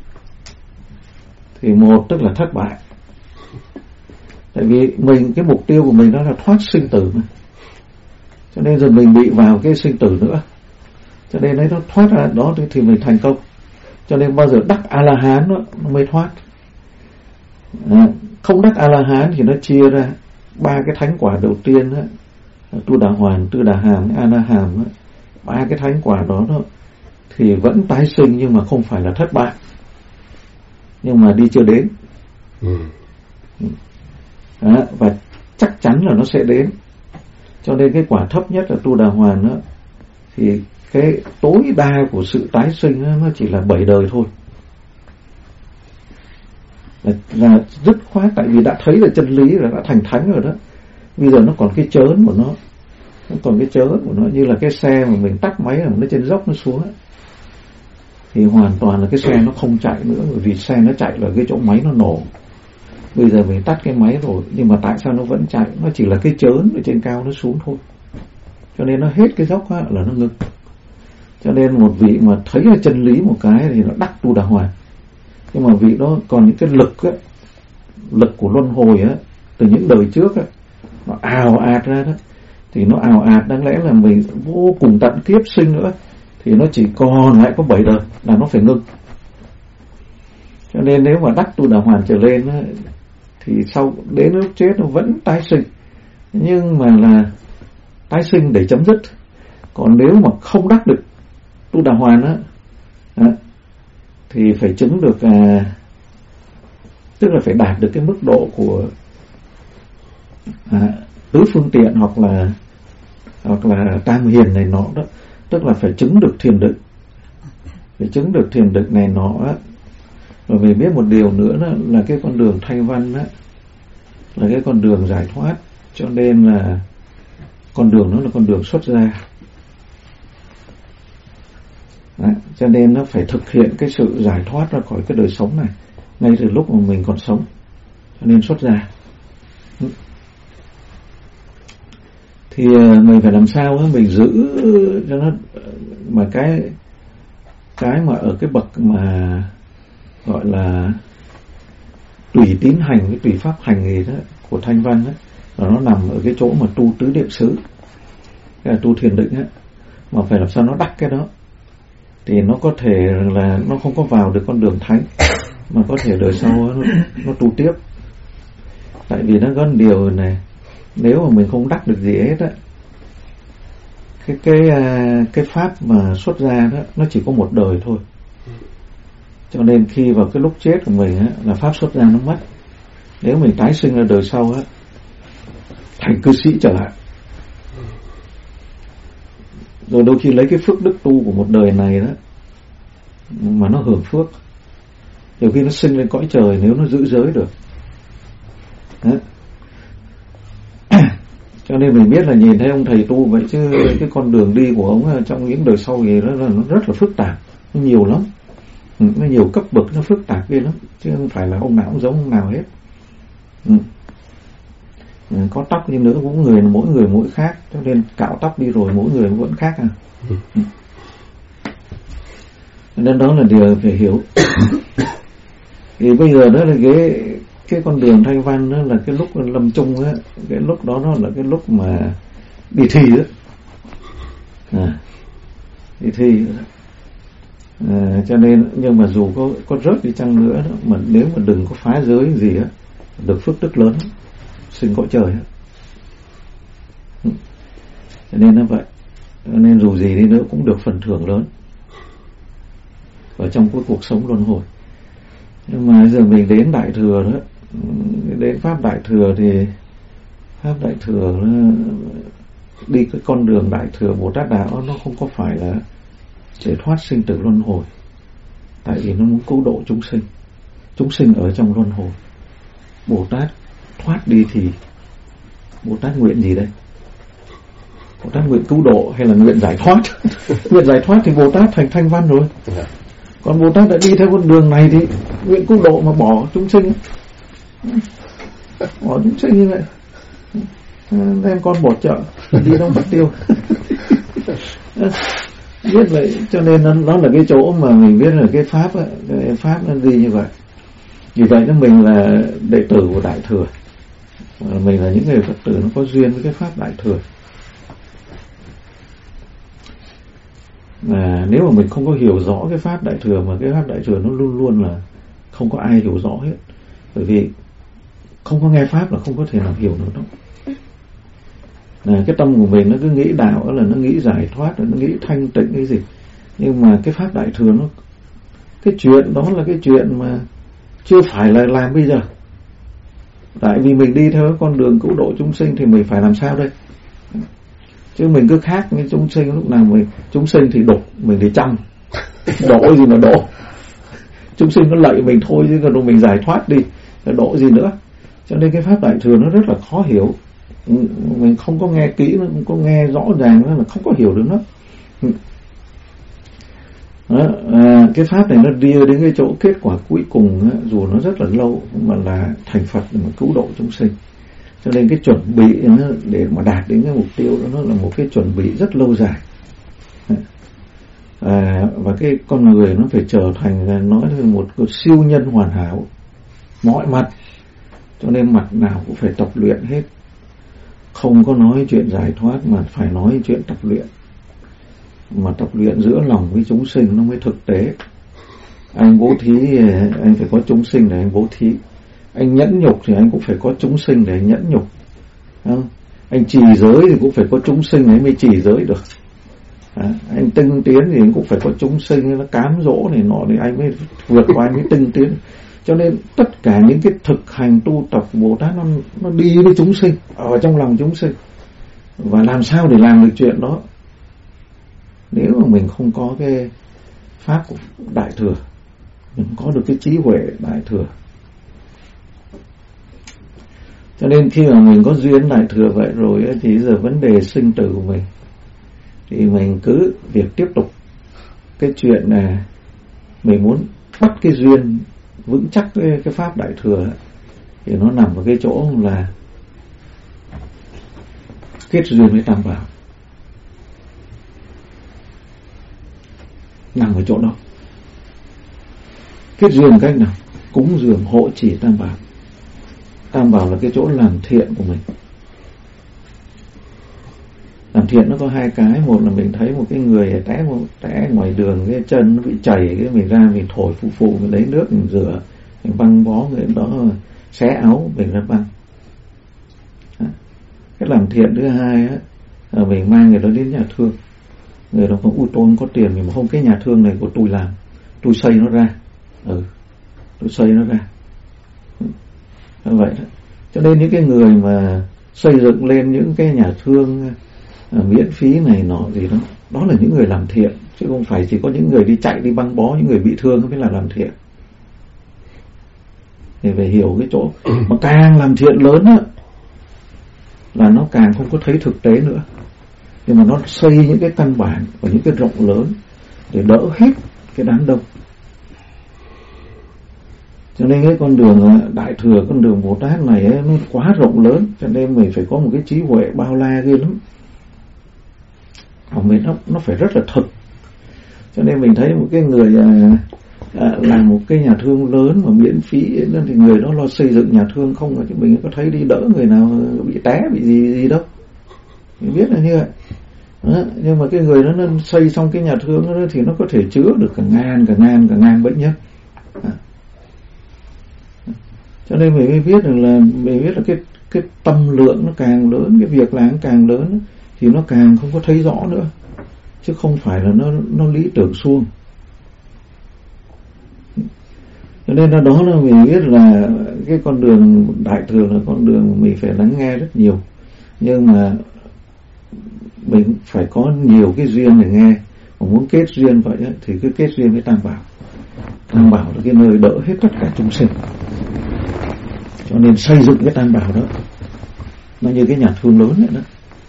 thì một tức là thất bại. Tại vì mình, cái mục tiêu của mình đó là thoát sinh tử mà. Cho nên rồi mình bị vào cái sinh tử nữa. Cho nên đấy nó thoát ra đó thì mình thành công. Cho nên bao giờ đắc A-la-hán đó, nó mới thoát. À, không đắc A-la-hán thì nó chia ra ba cái thánh quả đầu tiên đó, Tu Đà Hoàn, Tư Đà Hàm, A-na-hàm đó. Ba cái thánh quả đó, đó thì vẫn tái sinh nhưng mà không phải là thất bại, nhưng mà đi chưa đến. Ừ. Đó, và chắc chắn là nó sẽ đến. Cho nên cái quả thấp nhất là Tu Đà Hoàn đó, thì cái tối đa của sự tái sinh đó, nó chỉ là bảy đời thôi. Là, là dứt khoát, tại vì đã thấy là chân lý rồi, đã thành thánh rồi đó. Bây giờ nó còn cái chớn của nó, nó còn cái chớn của nó như là cái xe mà mình tắt máy là nó trên dốc nó xuống ấy. Thì hoàn toàn là cái xe nó không chạy nữa, bởi vì xe nó chạy là cái chỗ máy nó nổ. Bây giờ mình tắt cái máy rồi, nhưng mà tại sao nó vẫn chạy? Nó chỉ là cái chớn ở trên cao nó xuống thôi. Cho nên nó hết cái dốc á, là nó ngưng. Cho nên một vị mà thấy là chân lý một cái thì nó đắc Tu Đà Hoàn. Nhưng mà vị đó còn những cái lực á, lực của luân hồi á, từ những đời trước á, nó ào ạt ra đó, thì nó ào ạt đáng lẽ là mình vô cùng tận kiếp sinh nữa, thì nó chỉ còn lại có bảy đời là nó phải ngưng. Cho nên nếu mà đắc Tu Đà Hoàn trở lên á, thì sau đến lúc chết nó vẫn tái sinh, nhưng mà là tái sinh để chấm dứt. Còn nếu mà không đắc được Tu Đà Hoàn á, á thì phải chứng được, à, tức là phải đạt được cái mức độ của à, tứ phương tiện hoặc là hoặc là tam hiền này nọ đó, tức là phải chứng được thiền định, phải chứng được thiền định này nọ á. Rồi mình biết một điều nữa đó, là cái con đường thanh văn á, là cái con đường giải thoát, cho nên là con đường đó là con đường xuất gia. Đấy, cho nên nó phải thực hiện cái sự giải thoát ra khỏi cái đời sống này ngay từ lúc mà mình còn sống, cho nên xuất gia. Thì mình phải làm sao đó, mình giữ cho nó, mà cái cái mà ở cái bậc mà gọi là tùy tín hành với tùy pháp hành gì đó của thanh văn đó, là nó nằm ở cái chỗ mà tu tứ niệm xứ, cái là tu thiền định á, mà phải làm sao nó đắc cái đó thì nó có thể là nó không có vào được con đường thánh, mà có thể đời sau nó, nó tu tiếp. Tại vì nó có một điều này, nếu mà mình không đắc được gì hết á, cái cái cái pháp mà xuất gia đó nó chỉ có một đời thôi. Cho nên khi vào cái lúc chết của mình á, là pháp xuất gia nó mất. Nếu mình tái sinh ra đời sau á, thành cư sĩ trở lại, rồi đôi khi lấy cái phước đức tu của một đời này đó mà nó hưởng phước, nhiều khi nó sinh lên cõi trời nếu nó giữ giới được đó. Cho nên mình biết là nhìn thấy ông thầy tu vậy, chứ cái con đường đi của ông trong những đời sau gì đó là nó rất là phức tạp, nó nhiều lắm, nó nhiều cấp bậc, nó phức tạp ghê lắm, chứ không phải là ông nào cũng giống ông nào hết. Ừ. Có tóc như nữa cũng người mỗi người mỗi khác, cho nên cạo tóc đi rồi mỗi người vẫn khác à. Ừ. Nên đó là điều phải hiểu. Thì bây giờ đó là cái cái con đường thanh văn đó là cái lúc lâm chung á, cái lúc đó nó là cái lúc mà đi thi đó, à, đi thi đó. À, cho nên nhưng mà dù có có rớt đi chăng nữa đó, mà nếu mà đừng có phá giới gì á, được phước đức lớn, sinh cõi trời á. Cho nên nó vậy, cho nên dù gì đi nữa cũng được phần thưởng lớn ở trong cái cuộc sống luân hồi. Nhưng mà giờ mình đến Đại Thừa đó, đến Pháp Đại Thừa thì Pháp Đại Thừa nó đi cái con đường Đại Thừa Bồ Tát Đạo, nó không có phải là để thoát sinh tử luân hồi, tại vì nó muốn cứu độ chúng sinh. Chúng sinh ở trong luân hồi, Bồ Tát thoát đi thì Bồ Tát nguyện gì đây? Bồ Tát nguyện cứu độ hay là nguyện giải thoát? Nguyện giải thoát thì Bồ Tát thành thanh văn rồi. Còn Bồ Tát đã đi theo con đường này thì nguyện cứu độ mà bỏ chúng sinh, bỏ chúng sinh như vậy. đem con bỏ chợ đi đâu mất tiêu. Biết vậy, cho nên nó, nó là cái chỗ mà mình biết là cái pháp ấy, cái pháp nó đi như vậy. Vì vậy đó mình là đệ tử của Đại Thừa, mình là những người Phật tử nó có duyên với cái pháp Đại Thừa. Và nếu mà mình không có hiểu rõ cái pháp Đại Thừa, mà cái pháp Đại Thừa nó luôn luôn là không có ai hiểu rõ hết, bởi vì không có nghe pháp là không có thể nào hiểu được đâu. Là cái tâm của mình nó cứ nghĩ đạo là nó nghĩ giải thoát, nó nghĩ thanh tịnh cái gì, nhưng mà cái pháp Đại Thừa nó, cái chuyện đó là cái chuyện mà chưa phải là làm bây giờ. Tại vì mình đi theo con đường cứu độ chúng sinh thì mình phải làm sao đây? Chứ mình cứ khác với chúng sinh, lúc nào mình chúng sinh thì đổ, mình thì chăm, đổ gì mà đổ. Chúng sinh nó lạy mình thôi, chứ còn mình giải thoát đi, đổ gì nữa. Cho nên cái pháp Đại Thừa nó rất là khó hiểu. Mình không có nghe kỹ, nó không có nghe rõ ràng, nó là không có hiểu được nó. Đó, à, cái pháp này nó đi đến cái chỗ kết quả cuối cùng, dù nó rất là lâu, mà là thành Phật để mà cứu độ chúng sinh. Cho nên cái chuẩn bị để mà đạt đến cái mục tiêu đó, nó là một cái chuẩn bị rất lâu dài. À, và cái con người nó phải trở thành, nói là một cái siêu nhân hoàn hảo mọi mặt. Cho nên mặt nào cũng phải tập luyện hết. Không có nói chuyện giải thoát mà phải nói chuyện tập luyện. Mà tập luyện giữa lòng với chúng sinh nó mới thực tế. Anh bố thí, anh phải có chúng sinh để anh bố thí. Anh nhẫn nhục thì anh cũng phải có chúng sinh để anh nhẫn nhục. Không? Anh trì giới thì cũng phải có chúng sinh để anh mới trì giới được. À, anh tinh tiến thì anh cũng phải có chúng sinh, nó cám dỗ này nọ thì anh mới vượt qua, anh mới tinh tiến. Cho nên tất cả những cái thực hành tu tập Bồ Tát nó, nó đi với chúng sinh, ở trong lòng chúng sinh. Và làm sao để làm được chuyện đó? Nếu mà mình không có cái pháp của Đại Thừa, mình không có được cái trí huệ Đại Thừa. Cho nên khi mà mình có duyên Đại Thừa vậy rồi thì giờ vấn đề sinh tử của mình thì mình cứ việc tiếp tục cái chuyện là mình muốn bắt cái duyên vững chắc cái, cái pháp Đại Thừa thì nó nằm ở cái chỗ là kết duyên với Tam Bảo. Nằm ở chỗ đó. Kết duyên cách nào? Cúng dường hộ trì Tam Bảo. Tam Bảo là cái chỗ làm thiện của mình. Làm thiện nó có hai cái. Một là mình thấy một cái người té, một té ngoài đường, cái chân nó bị chảy, cái mình ra mình thổi phụ phụ, mình lấy nước mình rửa, mình băng bó người đó, xé áo mình ra băng. Cái làm thiện thứ hai á, là mình mang người đó đến nhà thương. Người đó không, ui tôi không có tiền, nhưng mà không, cái nhà thương này của tôi làm, tôi xây nó ra. Ừ, tôi xây nó ra. Như vậy đó. Cho nên những cái người mà xây dựng lên những cái nhà thương à, miễn phí này nọ gì đó, đó là những người làm thiện, chứ không phải chỉ có những người đi chạy đi băng bó, những người bị thương mới là làm thiện. Thì phải hiểu cái chỗ mà càng làm thiện lớn á, là nó càng không có thấy thực tế nữa, nhưng mà nó xây những cái căn bản và những cái rộng lớn để đỡ hết cái đám đông. Cho nên cái con đường Đại Thừa, con đường Bồ Tát này ấy, nó quá rộng lớn, cho nên mình phải có một cái trí huệ bao la ghê lắm. Và mình nó, nó phải rất là thực. Cho nên mình thấy một cái người à, à, làm một cái nhà thương lớn mà miễn phí ấy, thì người đó lo xây dựng nhà thương không, thì mình có thấy đi đỡ người nào bị té bị gì gì đâu. Mình biết là như vậy. Đó, nhưng mà cái người đó nó xây xong cái nhà thương đó thì nó có thể chữa được cả ngàn cả ngàn cả ngàn bệnh nhân. À. Cho nên mình mới biết được là mình biết là cái cái tâm lượng nó càng lớn, cái việc làm càng lớn thì nó càng không có thấy rõ nữa, chứ không phải là nó nó lý tưởng suông. Cho nên là đó là mình biết là cái con đường Đại Thừa là con đường mình phải lắng nghe rất nhiều, nhưng mà mình phải có nhiều cái duyên để nghe. Mà muốn kết duyên vậy thì cứ kết duyên với Tam Bảo. Tam Bảo là cái nơi đỡ hết tất cả chúng sinh. Cho nên xây dựng cái Tam Bảo đó nó như cái nhà thương lớn vậy đó.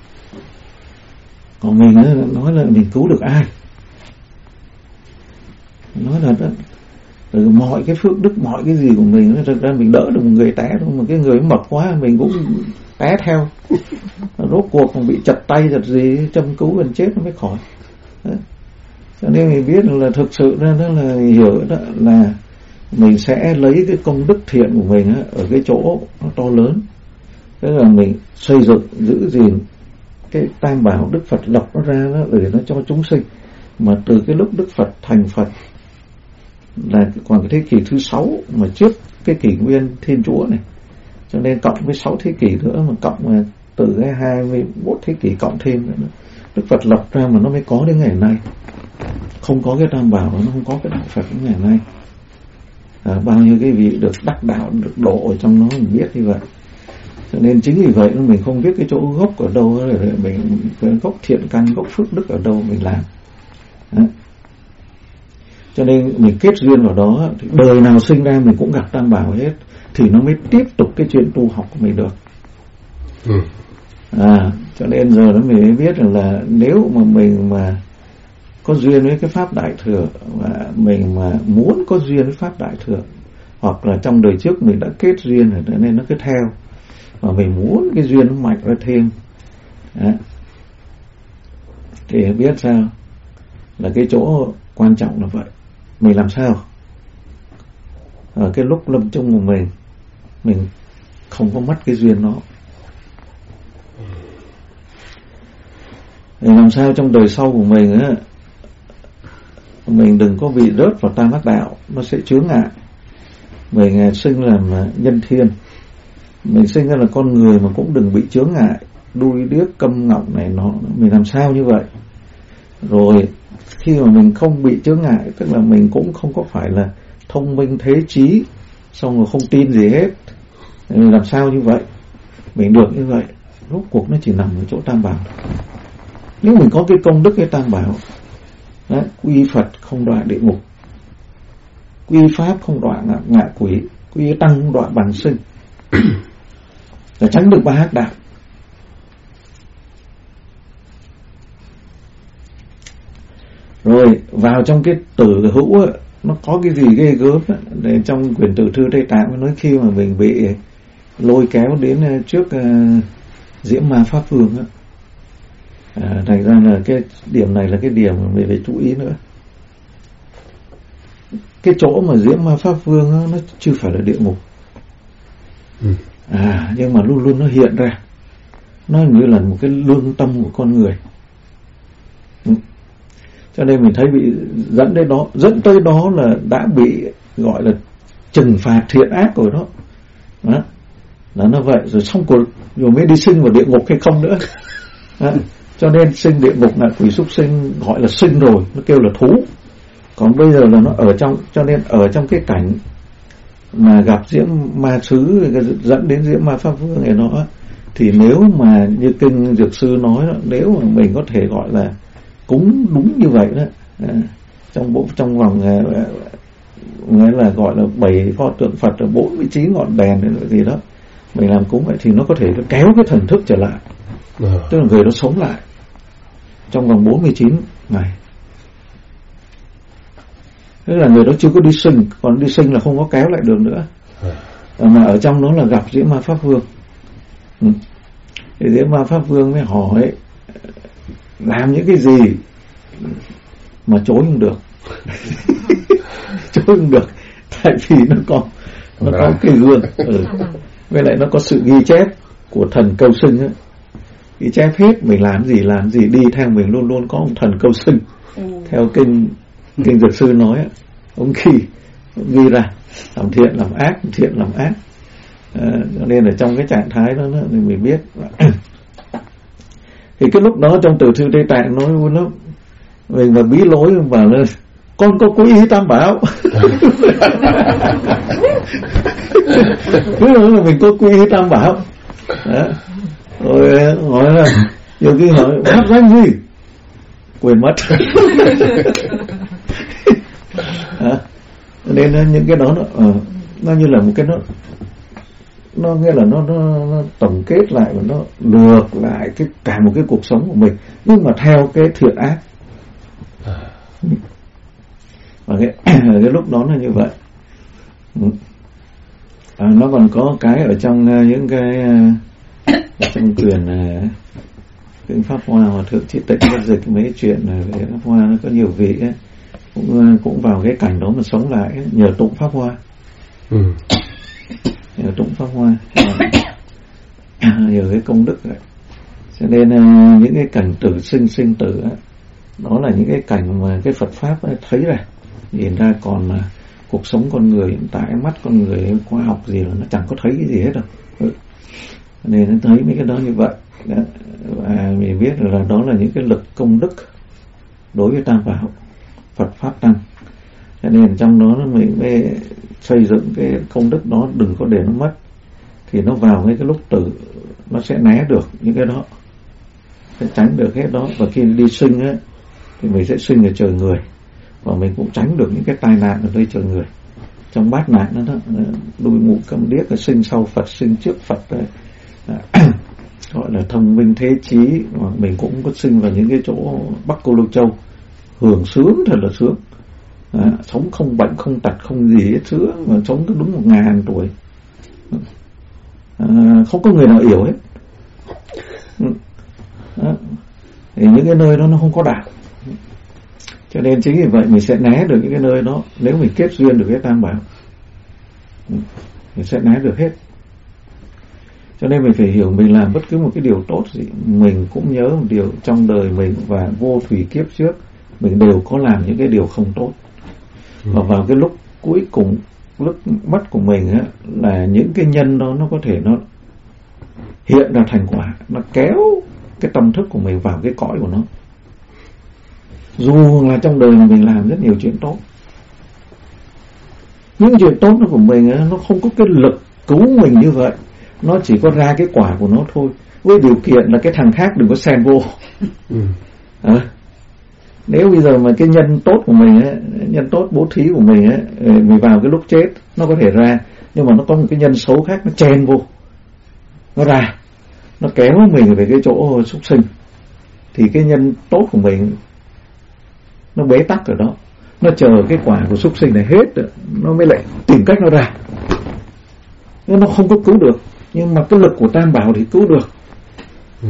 Còn mình nói là mình cứu được ai? Nói là đó, rồi mọi cái phước đức, mọi cái gì của mình, thực ra mình đỡ được một người té thôi, mà cái người mập quá mình cũng té theo. Rốt cuộc còn bị chật tay chật gì, châm cứu gần chết nó mới khỏi. Đấy. Cho nên mình biết là thực sự ra đó là hiểu đó là mình sẽ lấy cái công đức thiện của mình á, ở cái chỗ nó to lớn. Tức là mình xây dựng, giữ gìn cái tam bảo Đức Phật lập nó ra đó để nó cho chúng sinh. Mà từ cái lúc Đức Phật thành Phật là còn cái thế kỷ thứ sáu, mà trước cái kỷ nguyên Thiên Chúa này, cho nên cộng với sáu thế kỷ nữa, mà cộng mà từ cái hai mươi mốt thế kỷ cộng thêm nữa, Đức Phật lập ra mà nó mới có đến ngày nay. Không có cái tam bảo, nó không có cái đạo Phật đến ngày nay. À, bao nhiêu cái vị được đắc đạo, được độ ở trong nó mình biết như vậy. Cho nên chính vì vậy mình không biết cái chỗ gốc ở đâu, rồi mình cái gốc thiện căn, gốc phước đức ở đâu mình làm. Đó. Cho nên mình kết duyên vào đó, thì đời nào sinh ra mình cũng gặp tam bảo hết, thì nó mới tiếp tục cái chuyện tu học của mình được. Ừ. À, cho nên giờ nó mình mới biết rằng là nếu mà mình mà có duyên với cái pháp đại thừa, và mình mà muốn có duyên với pháp đại thừa, hoặc là trong đời trước mình đã kết duyên rồi nên nó cứ theo, mà mình muốn cái duyên nó mạnh ra thêm. Đó. Thì biết sao là cái chỗ quan trọng là vậy. Mình làm sao ở cái lúc lâm chung của mình mình không có mất cái duyên đó. Mình làm sao trong đời sau của mình á, mình đừng có bị rớt vào tam ác đạo, nó sẽ chướng ngại. Mình sinh làm nhân thiên, mình sinh ra là con người mà cũng đừng bị chướng ngại đuôi điếc câm ngọng này nó. Mình làm sao như vậy? Rồi khi mà mình không bị chướng ngại, tức là mình cũng không có phải là thông minh thế trí xong rồi không tin gì hết. Mình làm sao như vậy? Mình được như vậy, rốt cuộc nó chỉ nằm ở chỗ tam bảo. Nếu mình có cái công đức cái tam bảo, đấy, quy Phật không đọa địa ngục, quy Pháp không đọa ngạ, ngạ quỷ, quy Tăng không đọa bằng sinh, là tránh được ba ác đạo. Rồi vào trong cái tử hữu ấy, nó có cái gì ghê gớm ấy. Để trong quyển Tử Thư Tây Tạng nói khi mà mình bị lôi kéo đến trước uh, Diễm Ma Pháp Vương ấy. À, thành ra là cái điểm này là cái điểm mà mình phải chú ý nữa. Cái chỗ mà Diễm Ma Pháp Vương ấy, nó chưa phải là địa ngục. Ừ. À, nhưng mà luôn luôn nó hiện ra, nó như là một cái lương tâm của con người. Ừ. Cho nên mình thấy bị dẫn đến đó, dẫn tới đó là đã bị gọi là trừng phạt thiện ác rồi đó. Đó, là nó vậy rồi, xong rồi, rồi mới đi sinh vào địa ngục hay không nữa. Đó. Cho nên sinh địa ngục là quỷ súc sinh, gọi là sinh rồi, nó kêu là thú. Còn bây giờ là nó ở trong, cho nên ở trong cái cảnh mà gặp Diễm Ma Sứ dẫn đến Diễm Ma Pháp Vương này nó, thì nếu mà như kinh Dược Sư nói đó, nếu mà mình có thể gọi là cúng đúng như vậy đó, à, trong bộ trong vòng à, nghĩa là gọi là bảy pho tượng Phật rồi bốn mươi chín ngọn đèn gì đó, mình làm cúng vậy thì nó có thể nó kéo cái thần thức trở lại, à. Tức là người nó sống lại trong vòng bốn mươi chín ngày. Tức là người đó chưa có đi sinh, còn đi sinh là không có kéo lại được nữa. À, mà ở trong nó là gặp Diễm Ma Pháp Vương. Ừ. Thì Diễm Ma Pháp Vương mới hỏi làm những cái gì mà chối không được. Chối không được tại vì nó có nó có cái gương, ừ. Với lại nó có sự ghi chép của thần Câu Sinh ấy. Ghi chép hết mình làm gì làm gì, đi theo mình luôn luôn có một thần Câu Sinh. Ừ. Theo kinh kinh Dược Sư nói ấy, ông ghi ông ghi ra làm thiện làm ác, làm thiện làm ác. À, cho nên ở trong cái trạng thái đó, đó thì mình biết. Thì cái lúc đó trong Tử Thư Tây Tạng nói vui lắm, mình mà bí lối bảo là con có quý y tam bảo. Cứ nói là mình có quý y tam bảo. Đó. Rồi hỏi là nhiều khi hỏi pháp danh gì, quên mất. À, nên những cái đó nó, uh, nó như là một cái nó nó nghĩa là nó, nó, nó tổng kết lại và nó lược lại cái cả một cái cuộc sống của mình, nhưng mà theo cái thiện ác. Và cái ở cái lúc đó là như vậy. À, nó còn có cái ở trong uh, những cái uh, trong quyền uh, kinh Pháp Hoa Hòa Thượng Trí Tịnh có dịch mấy chuyện về Pháp Hoa, nó có nhiều vị ấy, cũng uh, cũng vào cái cảnh đó mà sống lại ấy, nhờ tụng Pháp Hoa. Ừ. Nhờ tụng Pháp Hoa nhờ cái công đức ấy. Cho nên uh, những cái cảnh tử sinh sinh tử ấy, đó là những cái cảnh mà cái Phật Pháp ấy thấy ra, nhìn ra còn uh, cuộc sống con người hiện tại, mắt con người, khoa học gì là nó chẳng có thấy cái gì hết đâu. Ừ. Nên nó thấy mấy cái đó như vậy. Đó. Và mình biết là đó là những cái lực công đức đối với Tam Bảo, Phật Pháp Tăng. Cho nên trong đó mình mới xây dựng cái công đức đó, đừng có để nó mất. Thì nó vào ngay cái lúc tử, nó sẽ né được những cái đó, sẽ tránh được hết đó. Và khi đi sinh á, thì mình sẽ sinh ở trời người, và mình cũng tránh được những cái tai nạn ở đây trời người. Trong bát nạn đó, đó đuôi mù câm điếc, sinh sau Phật, sinh trước Phật đấy. Gọi là thông minh thế trí. Mà mình cũng có sinh vào những cái chỗ Bắc Cô Lô Châu, hưởng sướng, thật là sướng. À, sống không bệnh không tật không gì hết, sướng, mà sống cứ đúng một ngàn tuổi. À, không có người nào yếu hết. À, thì những cái nơi đó nó không có đạo. Cho nên chính vì vậy mình sẽ né được những cái nơi đó. Nếu mình kết duyên được cái Tam Bảo, mình sẽ né được hết. Cho nên mình phải hiểu mình làm bất cứ một cái điều tốt gì, mình cũng nhớ một điều trong đời mình và vô thủy kiếp trước mình đều có làm những cái điều không tốt. Và vào cái lúc cuối cùng, lúc mất của mình á, là những cái nhân đó nó có thể nó hiện ra thành quả, nó kéo cái tâm thức của mình vào cái cõi của nó. Dù là trong đời mình làm rất nhiều chuyện tốt, những chuyện tốt đó của mình á, nó không có cái lực cứu mình như vậy, nó chỉ có ra cái quả của nó thôi, với điều kiện là cái thằng khác đừng có xen vô. À, nếu bây giờ mà cái nhân tốt của mình ấy, nhân tốt bố thí của mình ấy, mình vào cái lúc chết nó có thể ra, nhưng mà nó có một cái nhân xấu khác nó chen vô, nó ra, nó kéo mình về cái chỗ súc sinh, thì cái nhân tốt của mình nó bế tắc ở đó, nó chờ cái quả của súc sinh này hết rồi, nó mới lại tìm cách nó ra. Nó không có cứu được, nhưng mà cái lực của Tam Bảo thì cứu được. Ừ.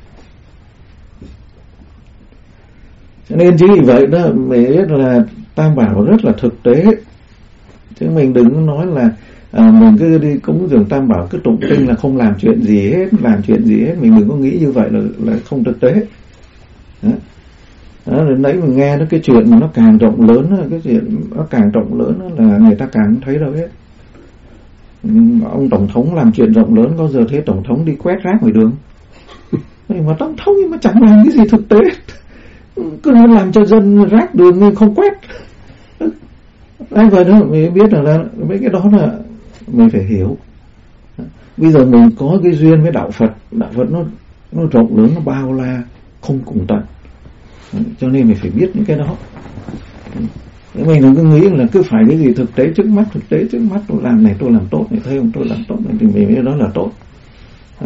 Cho nên chính vì vậy đó, mình biết là Tam Bảo rất là thực tế. Chứ mình đừng nói là à, mình cứ đi cúng dường Tam Bảo, cứ tụng kinh là không làm chuyện gì hết, làm chuyện gì hết. Mình đừng có nghĩ như vậy là, là không thực tế. Đó. Đó, đến đấy mình nghe nó cái chuyện mà nó càng rộng lớn, cái chuyện nó càng rộng lớn là người ta càng thấy đâu hết. Ông tổng thống làm chuyện rộng lớn, có giờ thấy tổng thống đi quét rác ngoài đường. Mà tổng thống nhưng mà chẳng làm cái gì thực tế, cứ làm cho dân rác đường nhưng không quét. Ai vậy đó mình biết là, là mấy cái đó là mình phải hiểu. Bây giờ mình có cái duyên với đạo Phật, đạo Phật nó nó rộng lớn, nó bao la không cùng tận, cho nên mình phải biết những cái đó. Mình đừng có nghĩ là cứ phải cái gì thực tế trước mắt, thực tế trước mắt tôi làm này tôi làm tốt này, thấy không tôi làm tốt này thì mình biết đó là tốt. Đó.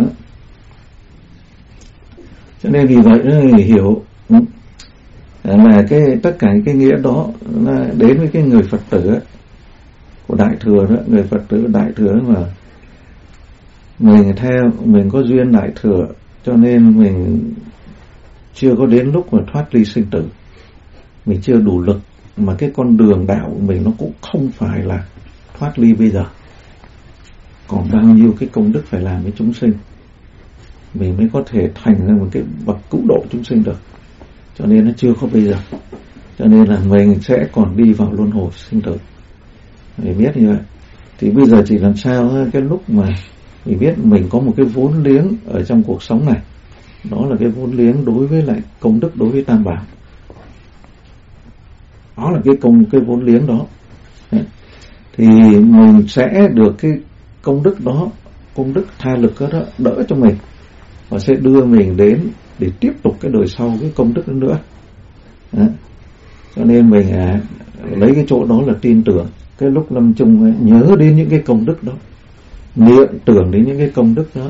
Cho nên vì vậy nó hiểu là cái tất cả cái nghĩa đó là đến với cái người Phật tử ấy, của Đại Thừa đó, người Phật tử Đại Thừa mà mình theo mình có duyên Đại Thừa, cho nên mình chưa có đến lúc mà thoát ly sinh tử, mình chưa đủ lực, mà cái con đường đạo của mình nó cũng không phải là thoát ly bây giờ, còn bao nhiêu cái công đức phải làm với chúng sinh mình mới có thể thành ra một cái bậc cứu độ chúng sinh được, cho nên nó chưa có bây giờ, cho nên là mình sẽ còn đi vào luân hồi sinh tử. Mình biết như vậy thì bây giờ chỉ làm sao cái lúc mà mình biết mình có một cái vốn liếng ở trong cuộc sống này, đó là cái vốn liếng đối với lại công đức đối với Tam Bảo, đó là cái công cái vốn liếng đó. Thì mình sẽ được cái công đức đó, công đức tha lực đó, đó đỡ cho mình và sẽ đưa mình đến để tiếp tục cái đời sau cái công đức đó nữa. Đó. Cho nên mình à, lấy cái chỗ đó là tin tưởng, cái lúc lâm chung ấy, nhớ đến những cái công đức đó, niệm tưởng đến những cái công đức đó,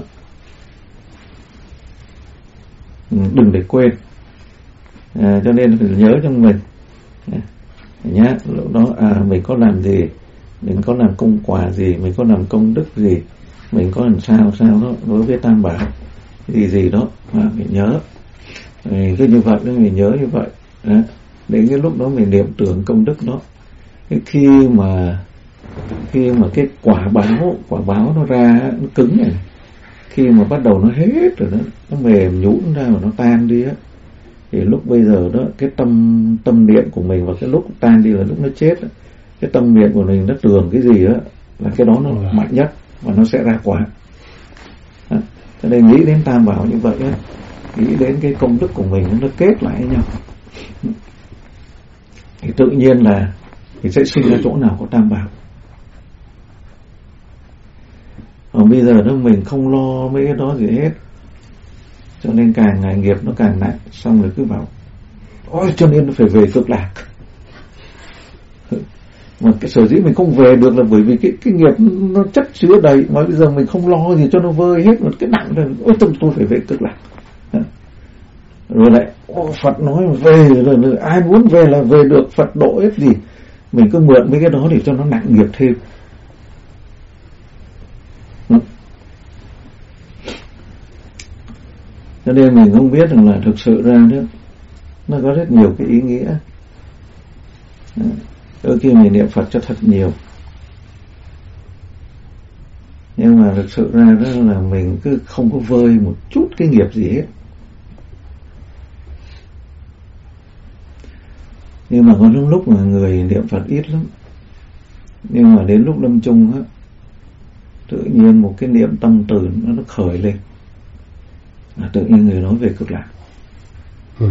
đừng để quên. À, cho nên phải nhớ trong mình. nhá. Lúc đó à, mình có làm gì, mình có làm công quả gì, mình có làm công đức gì, mình có làm sao sao đó đối với Tam Bảo gì gì đó mà mình nhớ. Mình cứ như vậy, mình nhớ như vậy đó. Đến cái lúc đó mình niệm tưởng công đức đó, cái khi mà khi mà cái quả báo quả báo nó ra, nó cứng này, khi mà bắt đầu nó hết rồi đó, nó mềm nhũn ra và nó tan đi á, thì lúc bây giờ đó cái tâm tâm niệm của mình và cái lúc tan đi là lúc nó chết đó, cái tâm niệm của mình nó tưởng cái gì á là cái đó nó mạnh nhất và nó sẽ ra quả. Đó. Cho nên nghĩ đến Tam Bảo như vậy á, nghĩ đến cái công đức của mình nó kết lại với nhau, thì tự nhiên là thì sẽ sinh ra chỗ nào có Tam Bảo. Còn bây giờ đó mình không lo mấy cái đó gì hết, cho nên càng ngày nghiệp nó càng nặng, xong rồi cứ bảo ôi cho nên nó phải về cực lạc. Mà cái sở dĩ mình không về được là bởi vì cái cái nghiệp nó chất chứa đầy, mà bây giờ mình không lo gì cho nó vơi hết, một cái nặng rồi ôi tôi, tôi phải về cực lạc. Rồi lại ô, Phật nói về rồi, rồi ai muốn về là về được, Phật độ hết gì, mình cứ mượn mấy cái đó để cho nó nặng nghiệp thêm. Cho nên mình không biết rằng là thực sự ra đó nó có rất nhiều cái ý nghĩa. Đôi khi mình niệm Phật cho thật nhiều, nhưng mà thực sự ra đó là mình cứ không có vơi một chút cái nghiệp gì hết. Nhưng mà có những lúc mà người niệm Phật ít lắm, nhưng mà đến lúc lâm chung á, tự nhiên một cái niệm tâm từ nó, nó khởi lên, là tự nhiên người nói về cực lạc. ừ.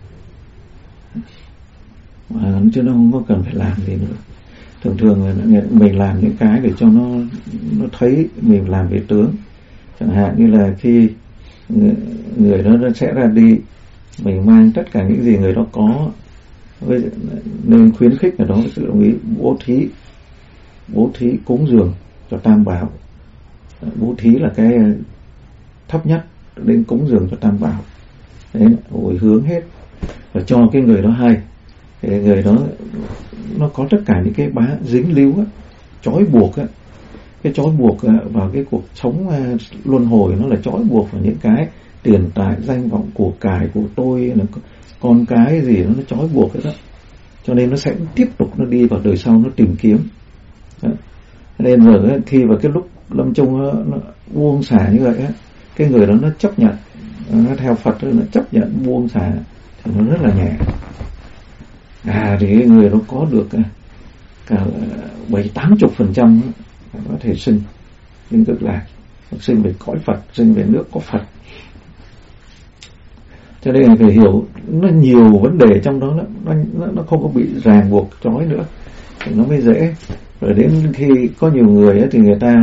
Mà chứ nó không có cần phải làm gì nữa. Thường thường là mình làm những cái để cho nó nó thấy mình làm về tướng. Chẳng hạn như là khi người, người đó nó sẽ ra đi, mình mang tất cả những gì người đó có, với, nên khuyến khích ở đó với sự đồng ý bố thí, bố thí cúng dường cho Tam Bảo. Bố thí là cái thấp nhất, đến cúng dường cho Tam Bảo. Đấy, hồi hướng hết và cho cái người đó hay, thì người đó nó có tất cả những cái bá dính líu á, trói buộc á, cái trói buộc vào cái cuộc sống luân hồi, nó là trói buộc vào những cái tiền tài danh vọng của cải của tôi, là con cái gì nó, nó trói buộc cái đó, cho nên nó sẽ tiếp tục nó đi vào đời sau, nó tìm kiếm. Đó. Nên rồi khi vào cái lúc lâm chung nó, nó buông xả như vậy á, cái người đó nó chấp nhận, nó theo Phật nó chấp nhận buông xả thì nó rất là nhẹ. À thì cái người đó có được cả bảy tám chục phần trăm có thể sinh sinh cực lạc, sinh về cõi Phật, sinh về nước có Phật. Cho nên phải hiểu nó nhiều vấn đề trong đó, nó, nó, nó không có bị ràng buộc trói nữa thì nó mới dễ. Rồi đến khi có nhiều người ấy, thì người ta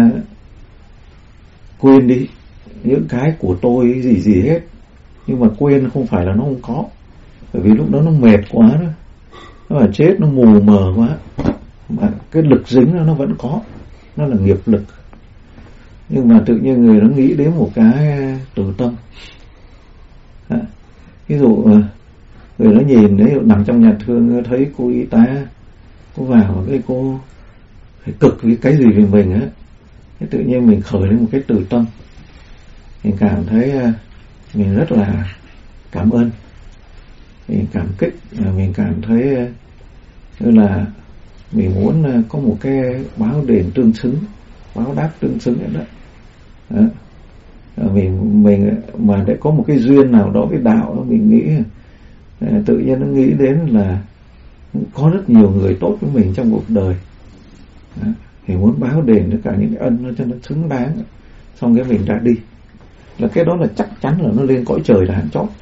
quên đi những cái của tôi gì gì hết, nhưng mà quên không phải là nó không có, bởi vì lúc đó nó mệt quá đó, nó là chết, nó mù mờ quá, mà cái lực dính nó, nó vẫn có, nó là nghiệp lực. Nhưng mà tự nhiên người nó nghĩ đến một cái từ tâm. À, ví dụ người nó nhìn đấy, nằm trong nhà thương thấy cô y tá, cô vào cái cô phải cực với cái gì về mình á, thế tự nhiên mình khởi lên một cái từ tâm, mình cảm thấy mình rất là cảm ơn, mình cảm kích, mình cảm thấy như là mình muốn có một cái báo đền tương xứng, báo đáp tương xứng vậy đó. Đó. Mình mình mà để có một cái duyên nào đó với đạo, mình nghĩ tự nhiên nó nghĩ đến là có rất nhiều người tốt với mình trong cuộc đời. Đó. Thì muốn báo đền tất cả những ân nó cho nó xứng đáng, xong cái mình ra đi là cái đó là chắc chắn là nó lên cõi trời là hạn chót.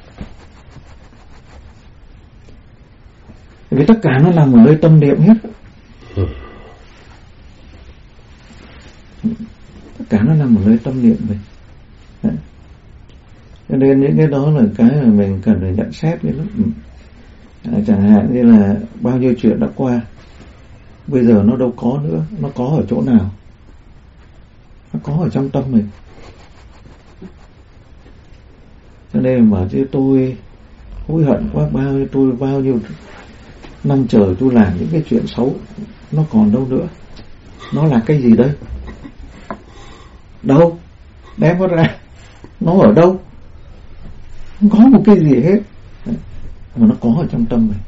Vì tất cả nó nằm ở nơi tâm niệm hết. Tất cả nó nằm ở nơi tâm niệm mình. Đấy. Cho nên những cái đó là cái mà mình cần phải nhận xét với lắm. À, chẳng hạn như là bao nhiêu chuyện đã qua, bây giờ nó đâu có nữa, nó có ở chỗ nào? Nó có ở trong tâm mình. Cho nên mà chứ tôi hối hận quá, bao nhiêu tôi bao nhiêu năm chờ chú làm những cái chuyện xấu, nó còn đâu nữa. Nó là cái gì đây? Đâu? Đem nó ra. Nó ở đâu? Không có một cái gì hết. Mà nó có ở trong tâm mình.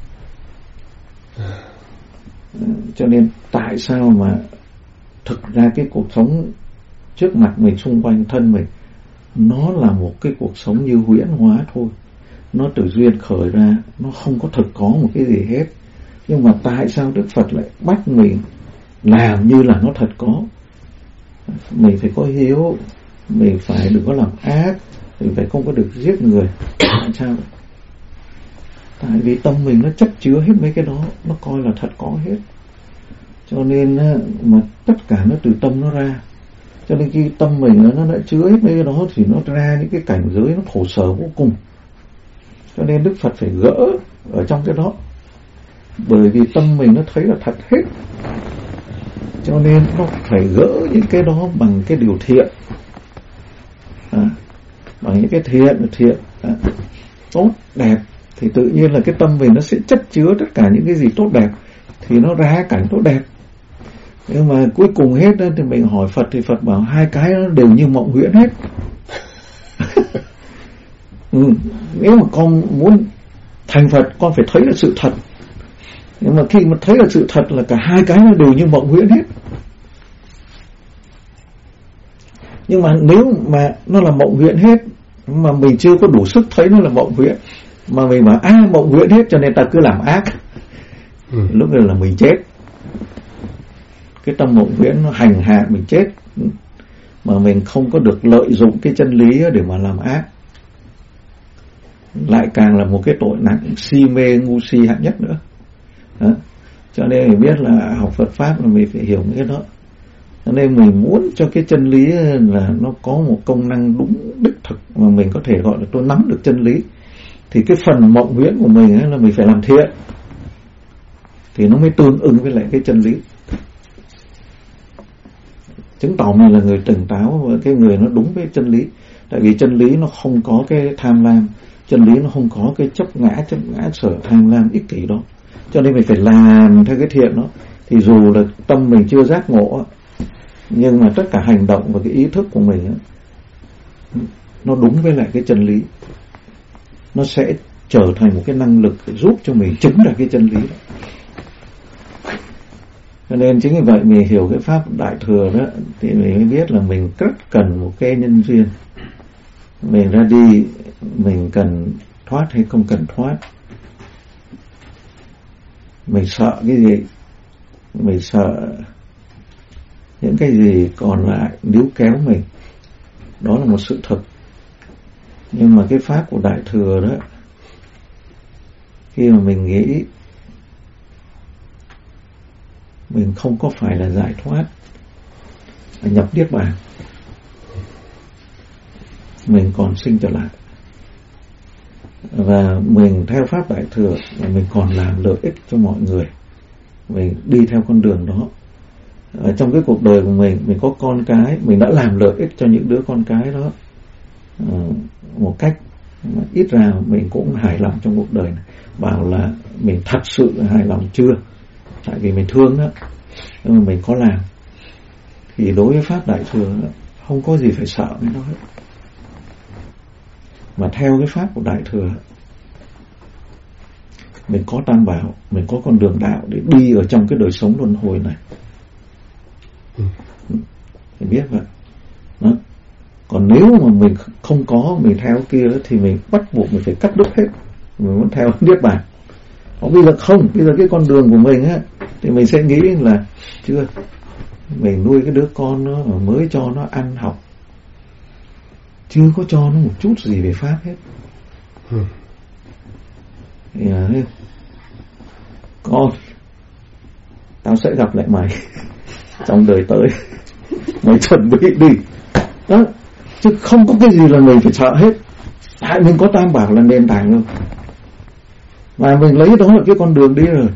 Cho nên tại sao mà thực ra cái cuộc sống trước mặt mình, xung quanh thân mình, nó là một cái cuộc sống như huyễn hóa thôi. Nó từ duyên khởi ra, nó không có thực có một cái gì hết. Nhưng mà tại sao Đức Phật lại bắt mình làm như là nó thật có? Mình phải có hiếu, mình phải đừng có làm ác, mình phải không có được giết người. Tại sao? Tại vì tâm mình nó chất chứa hết mấy cái đó, nó coi là thật có hết. Cho nên mà tất cả nó từ tâm nó ra. Cho nên khi tâm mình nó đã chứa hết mấy cái đó thì nó ra những cái cảnh giới nó khổ sở vô cùng. Cho nên Đức Phật phải gỡ ở trong cái đó. Bởi vì tâm mình nó thấy là thật hết. Cho nên nó phải gỡ những cái đó bằng cái điều thiện. À, bằng những cái thiện, thiện à, tốt, đẹp. Thì tự nhiên là cái tâm mình nó sẽ chất chứa tất cả những cái gì tốt đẹp. Thì nó ra cảnh tốt đẹp. Nhưng mà cuối cùng hết thì mình hỏi Phật thì Phật bảo hai cái nó đều như mộng huyễn hết. Ừ, nếu mà con muốn thành Phật con phải thấy là sự thật. Nhưng mà khi mà thấy là sự thật là cả hai cái nó đều như mộng huyễn hết. Nhưng mà nếu mà nó là mộng huyễn hết mà mình chưa có đủ sức thấy nó là mộng huyễn, mà mình bảo à mộng huyễn hết cho nên ta cứ làm ác, ừ. Lúc này là mình chết. Cái tâm mộng huyễn nó hành hạ mình chết. Mà mình không có được lợi dụng cái chân lý để mà làm ác, lại càng là một cái tội nặng, si mê ngu si hạng nhất nữa. Đó. Cho nên mình biết là học Phật Pháp là mình phải hiểu những cái đó. Cho nên mình muốn cho cái chân lý là nó có một công năng đúng đích thực mà mình có thể gọi là tôi nắm được chân lý. Thì cái phần mộng huyễn của mình ấy là mình phải làm thiện thì nó mới tương ứng với lại cái chân lý. Chứng tỏ mình là người tỉnh táo và cái người nó đúng với chân lý. Tại vì chân lý nó không có cái tham lam, chân lý nó không có cái chấp ngã, chấp ngã sở tham lam ích kỷ đó. Cho nên mình phải làm theo cái thiện đó. Thì dù là tâm mình chưa giác ngộ, nhưng mà tất cả hành động và cái ý thức của mình nó đúng với lại cái chân lý, nó sẽ trở thành một cái năng lực để giúp cho mình chứng ra cái chân lý đó. Cho nên chính vì vậy mình hiểu cái Pháp Đại Thừa đó thì mình mới biết là mình rất cần một cái nhân duyên. Mình ra đi mình cần thoát hay không cần thoát, mình sợ cái gì, mình sợ những cái gì còn lại níu kéo mình, đó là một sự thật. Nhưng mà cái Pháp của Đại Thừa đó, khi mà mình nghĩ mình không có phải là giải thoát, là nhập niết bàn, mình còn sinh trở lại. Và mình theo Pháp Đại Thừa là mình còn làm lợi ích cho mọi người. Mình đi theo con đường đó. Ở trong cái cuộc đời của mình, mình có con cái, mình đã làm lợi ích cho những đứa con cái đó à, một cách mà ít ra mình cũng hài lòng trong cuộc đời này. Bảo là mình thật sự hài lòng chưa, tại vì mình thương đó, nhưng mà mình có làm. Thì đối với Pháp Đại Thừa không có gì phải sợ với nó hết. Mà theo cái Pháp của Đại Thừa, mình có Tam Bảo, mình có con đường đạo để đi ở trong cái đời sống luân hồi này. Ừ. Mình biết vậy đó. Còn nếu mà mình không có, mình theo kia thì mình bắt buộc mình phải cắt đứt hết. Mình muốn theo niết bàn. Còn bây giờ không, bây giờ cái con đường của mình á, thì mình sẽ nghĩ là chưa, mình nuôi cái đứa con nó mà mới cho nó ăn học, chưa có cho nó một chút gì về Pháp hết. Ừ. Thì, à, con, tao sẽ gặp lại mày trong đời tới, mày chuẩn bị đi đó. Chứ không có cái gì là mình phải sợ hết. Tại mình có Tam Bảo là nền tảng luôn, và mình lấy đó là cái con đường đi rồi.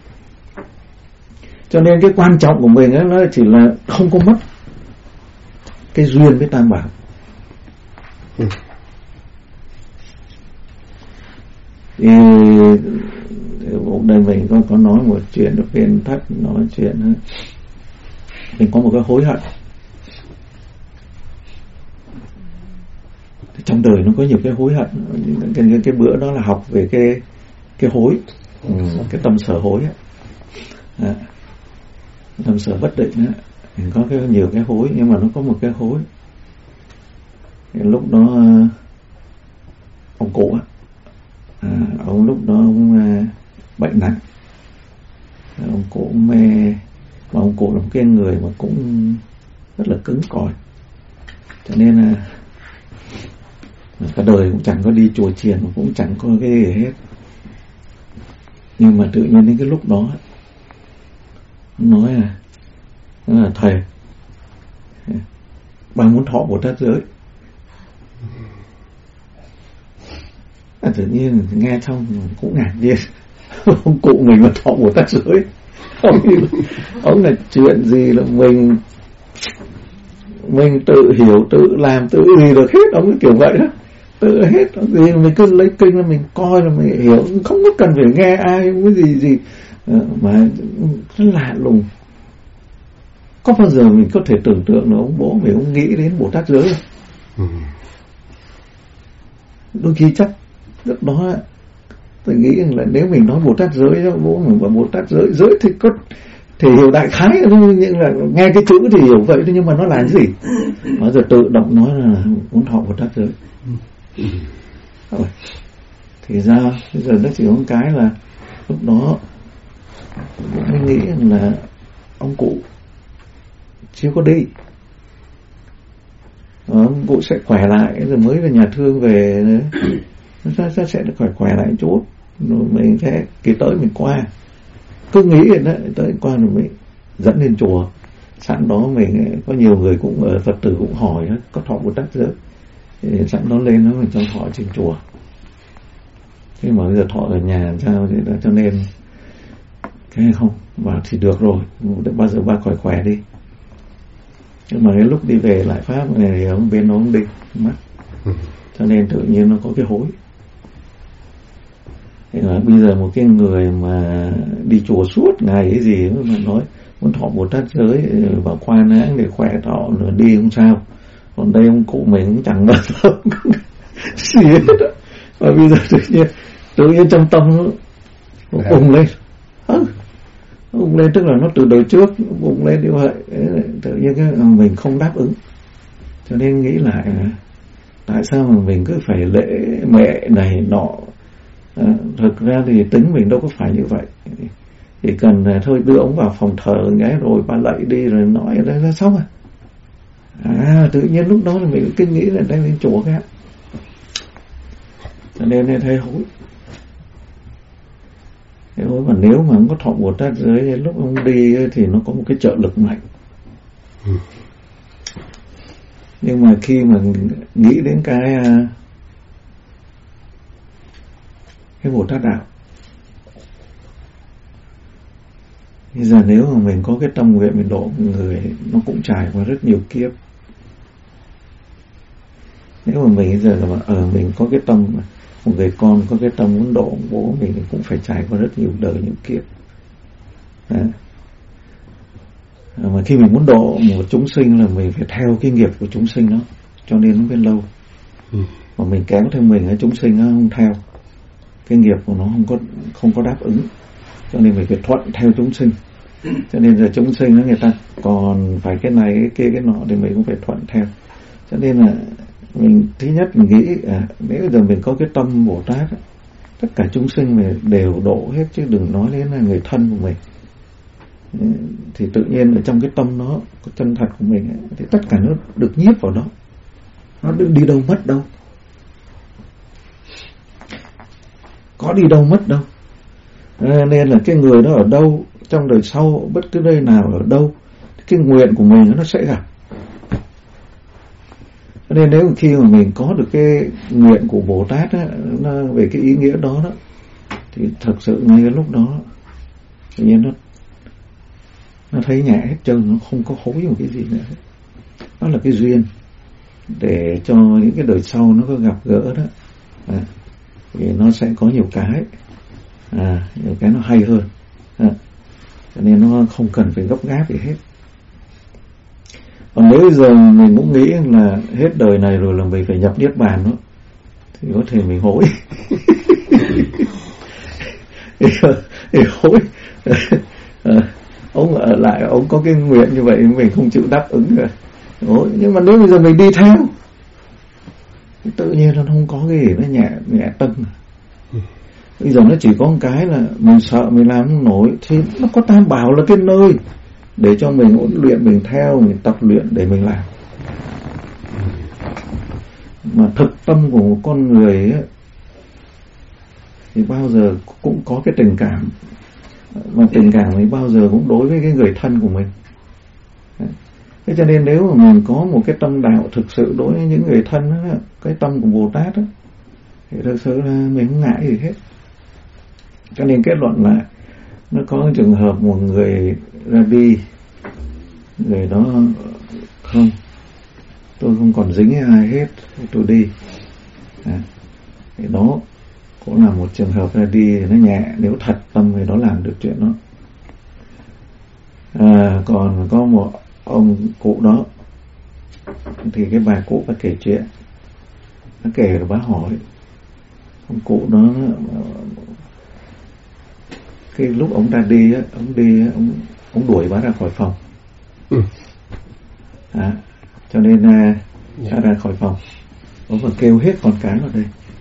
Cho nên cái quan trọng của mình ấy, nó chỉ là không có mất cái duyên với Tam Bảo. Ừ. Thì đây mình có có nói một chuyện, được viên thất nói chuyện mình có một cái hối hận. Trong đời nó có nhiều cái hối hận. Cái, cái, cái bữa đó là học về cái cái hối, ừ. cái tâm sở hối ấy. À, tâm sở bất định ấy. Mình có cái nhiều cái hối, nhưng mà nó có một cái hối. Thì lúc đó ông cụ à, ông lúc đó ông bệnh nặng, ông cụ mê, mà ông cụ là một cái người mà cũng rất là cứng cỏi, cho nên là cả đời cũng chẳng có đi chùa chiền, cũng chẳng có cái gì hết. Nhưng mà tự nhiên đến cái lúc đó nói là, nói là thầy, bà muốn thọ Bồ Tát giới. À, tự nhiên nghe xong cũng ngạc nhiên. Ông cụ mình mà thọ Bồ Tát giới, ông, ông là chuyện gì là mình mình tự hiểu, tự làm, tự gì được hết. Ông cái kiểu vậy đó, tự hết gì mình cứ lấy kinh là mình coi là mình hiểu, không có cần phải nghe ai cái gì gì mà rất lạ lùng. Có bao giờ mình có thể tưởng tượng là ông bố mình ông nghĩ đến Bồ Tát giới không? Ừ. Đôi khi chắc lúc đó tôi nghĩ là nếu mình nói Bồ Tát giới đó, bố mình bảo Bồ Tát giới, giới thì có thì hiểu đại khái, nhưng là nghe cái chữ thì hiểu vậy thôi, nhưng mà nó là cái gì? Nó giờ tự động nói là muốn thọ Bồ Tát giới. Rồi. Thì ra bây giờ nó chỉ có một cái là lúc đó mình nghĩ là ông cụ chưa có đi, ông cụ sẽ khỏe lại rồi mới về nhà thương về nó sẽ, sẽ khỏe khỏe lại chút rồi mình sẽ kỳ tới mình qua, cứ nghĩ vậy đó, tới qua rồi mình dẫn lên chùa. Sẵn đó mình có nhiều người cũng ở Phật tử cũng hỏi có thọ Bồ Tát giới, thì sẵn đó lên nó mình cho thọ trên chùa. Thế mà bây giờ thọ ở nhà làm sao thì đó, cho nên cái không vào thì được rồi, bao giờ ba khỏe khỏe đi. Nhưng mà cái lúc đi về lại Pháp này ông bên nó ông định mất, cho nên tự nhiên nó có cái hối. Thế là bây giờ một cái người mà đi chùa suốt ngày cái gì mà nói muốn thọ Bồ Tát giới, vào khoan hãng để khỏe thọ rồi đi không sao. Còn đây ông cụ mình cũng chẳng bao giờ gì hết đó. Và bây giờ tự nhiên tự nhiên trong tâm nó bùng lên, bùng lên, tức là nó từ đời trước bùng lên như vậy. Tự nhiên cái mình không đáp ứng, cho nên nghĩ lại là tại sao mà mình cứ phải lễ mẹ này nọ. À, thực ra thì tính mình đâu có phải như vậy, chỉ cần là thôi đưa ông vào phòng thờ cái rồi ba lạy đi rồi nói ra ra xong à. À tự nhiên lúc đó là mình cứ nghĩ là đang lên chùa cái, cho nên nên thấy hối. Thế hối mà nếu mà không có thọ Bồ Tát giới, lúc ông đi thì nó có một cái trợ lực mạnh. Ừ. Nhưng mà khi mà nghĩ đến cái cái Bồ Tát đạo, bây giờ nếu mà mình có cái tâm nguyện mình độ người, nó cũng trải qua rất nhiều kiếp. Nếu mà mình bây giờ là ở ờ, mình có cái tâm, một người con có cái tâm muốn độ bố mình thì cũng phải trải qua rất nhiều đời, nhiều kiếp. Đấy. Mà khi mình muốn độ một chúng sinh là mình phải theo cái nghiệp của chúng sinh đó, cho nên nó mới lâu. Ừ. Mà mình kéo theo mình cái chúng sinh nó không theo, cái nghiệp của nó không có không có đáp ứng, cho nên mình phải thuận theo chúng sinh. Cho nên giờ chúng sinh đó người ta còn phải cái này cái kia cái nọ thì mình cũng phải thuận theo. Cho nên là mình thứ nhất mình nghĩ à, nếu giờ mình có cái tâm Bồ Tát, tất cả chúng sinh mình đều độ hết, chứ đừng nói đến là người thân của mình. Thì tự nhiên ở trong cái tâm nó, cái chân thật của mình ấy, thì tất cả nó được nhiếp vào đó, nó đừng đi đâu mất đâu, có đi đâu mất đâu. À, nên là cái người đó ở đâu trong đời sau, bất cứ nơi nào ở đâu, cái nguyện của mình nó sẽ gặp. Nên nếu khi mà mình có được cái nguyện của Bồ Tát á, nó về cái ý nghĩa đó đó, thì thật sự ngay cái lúc đó tự nhiên nó nó thấy nhẹ hết trơn, nó không có hối một cái gì nữa. Đó là cái duyên để cho những cái đời sau nó có gặp gỡ đó, à, thì nó sẽ có nhiều cái. à, nhiều cái nó hay hơn à, cho nên nó không cần phải gấp gáp gì hết. Còn nếu bây giờ mình cũng nghĩ là hết đời này rồi là mình phải nhập niết bàn đó, thì có thể mình hối. thì hối à, ông ở lại ông có cái nguyện như vậy mình không chịu đáp ứng rồi. Ủa, nhưng mà nếu bây giờ mình đi theo thì tự nhiên nó không có cái gì nó nhẹ nhẹ tâm. Bây giờ nó chỉ có một cái là mình sợ mình làm không nổi, thì nó có Tam Bảo là cái nơi để cho mình huấn luyện, mình theo, mình tập luyện để mình làm. Mà thực tâm của một con người ấy, thì bao giờ cũng có cái tình cảm, mà tình cảm ấy bao giờ cũng đối với cái người thân của mình. Thế cho nên nếu mà mình có một cái tâm đạo thực sự đối với những người thân đó, cái tâm của Bồ Tát đó, thì thực sự là mình không ngại gì hết. Cho nên kết luận là nó có trường hợp một người ra đi, người đó không, tôi không còn dính với ai hết, tôi đi. À, thì đó cũng là một trường hợp ra đi nó nhẹ, nếu thật tâm người đó làm được chuyện đó. À, còn có một ông cụ đó, thì cái bà cụ bà kể chuyện, nó kể rồi bà hỏi ông cụ đó, cái lúc ông ra đi á, ông đi á, ông, ông đuổi bà ra khỏi phòng. Ừ. À, cho nên à, ra ra khỏi phòng, ông còn kêu hết con cái vào đây,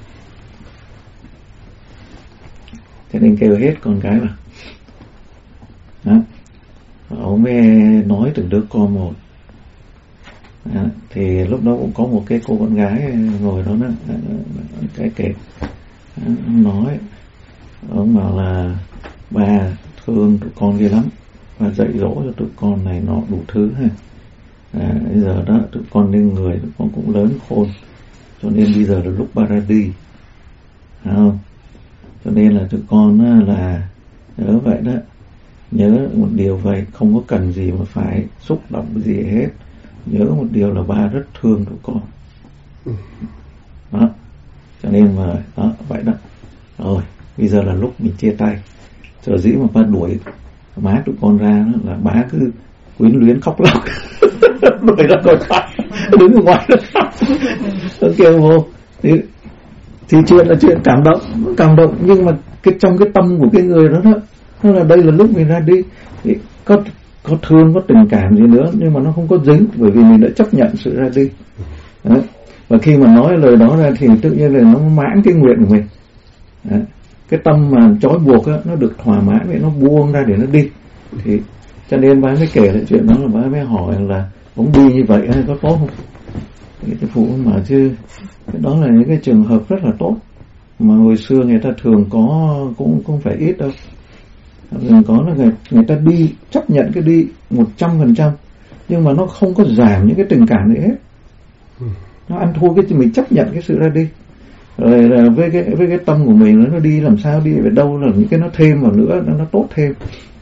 cho nên kêu hết con cái vào. Đó. Ông mới nói từng đứa con một. Đó. Thì lúc đó cũng có một cái cô con gái ngồi đó, đó cái kể ông nói, ông bảo là bà thương tụi con ghê lắm, và dạy dỗ cho tụi con này nọ đủ thứ ha. À, bây giờ đó tụi con lên người, tụi con cũng lớn khôn, cho nên bây giờ là lúc bà ra đi, phải không? Cho nên là tụi con là nhớ vậy đó, nhớ một điều vậy, không có cần gì mà phải xúc động cái gì hết. Nhớ một điều là ba rất thương tụi con. Đó, cho nên mà đó vậy đó. Rồi bây giờ là lúc mình chia tay. Sở dĩ mà ba đuổi má tụi con ra đó là bá cứ quyến luyến khóc lóc. Đuổi ra khỏi phòng, đứng ở ngoài đó khóc. Nó kêu vô thì, thì chuyện là chuyện cảm động, cảm động, nhưng mà cái trong cái tâm của cái người đó đó, nó là đây là lúc mình ra đi thì có có thương, có tình cảm gì nữa, nhưng mà nó không có dính, bởi vì mình đã chấp nhận sự ra đi. Đấy. Và khi mà nói lời đó ra thì tự nhiên là nó mãn cái nguyện của mình. Đấy. Cái tâm mà trói buộc á, nó được thỏa mãn, vậy nó buông ra để nó đi. Thì cho nên bác mới kể lại chuyện đó, là bác mới hỏi là ông đi như vậy hay có tốt không? Thì cái phụ mà chứ cái đó là những cái trường hợp rất là tốt, mà hồi xưa người ta thường có, cũng không phải ít đâu. Thường có là người, người ta đi, chấp nhận cái đi một trăm phần trăm, nhưng mà nó không có giảm những cái tình cảm nữa hết. Nó ăn thua cái mình chấp nhận cái sự ra đi. Rồi là với cái với cái tâm của mình nó đi làm sao, đi về đâu là những cái nó thêm vào nữa, nó, nó tốt thêm.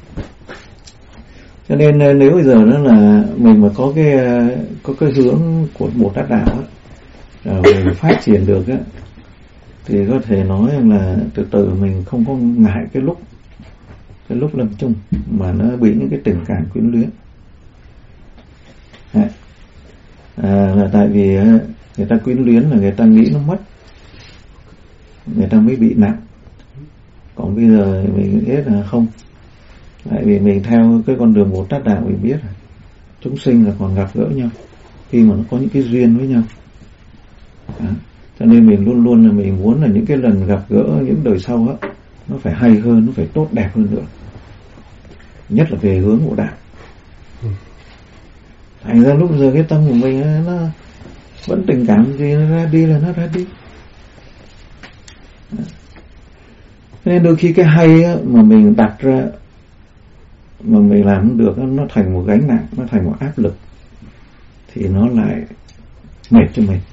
Cho nên nếu bây giờ đó là mình mà có cái có cái hướng của Bồ Tát đạo á, là mình phát triển được á, thì có thể nói là từ từ mình không có ngại cái lúc cái lúc lâm chung mà nó bị những cái tình cảm quyến luyến. À, là tại vì người ta quyến luyến là người ta nghĩ nó mất, người ta mới bị nặng. Còn bây giờ mình biết là không, tại vì mình theo cái con đường Bồ Tát đạo mình biết là chúng sinh là còn gặp gỡ nhau khi mà nó có những cái duyên với nhau. Đó. Cho nên mình luôn luôn là mình muốn là những cái lần gặp gỡ những đời sau á, nó phải hay hơn, nó phải tốt đẹp hơn nữa, nhất là về hướng của đạo. Thành ra lúc giờ cái tâm của mình nó vẫn tình cảm gì, nó ra đi là nó ra đi. Nên đôi khi cái hay á, mà mình đặt ra mà mình làm không được, nó thành một gánh nặng, nó thành một áp lực, thì nó lại mệt cho mình.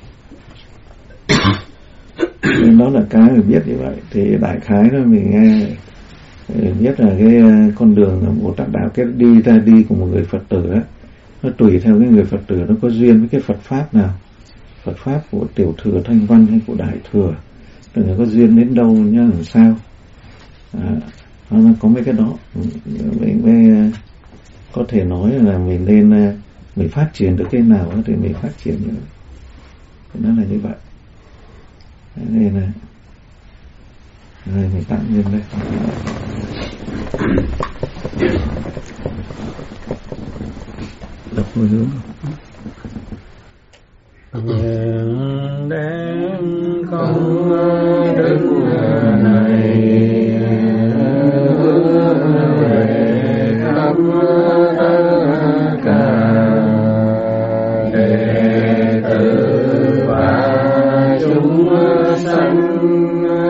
Nên đó là cái mình biết như vậy. Thì đại khái là mình nghe biết là cái con đường Bồ Tát đạo, cái đi ra đi của một người Phật tử á, nó tùy theo cái người Phật tử nó có duyên với cái Phật pháp nào, Phật pháp của tiểu thừa Thanh Văn hay của đại thừa, rồi nó có duyên đến đâu nhá, làm sao. À, nó có mấy cái đó mình mới có thể nói là mình nên mình phát triển được cái nào thì mình phát triển nữa, nó là như vậy. Nên là rồi mình tạm dừng đây. Đọc hồi hướng những đến công đức này về khắp tất cả đệ tử và chúng sanh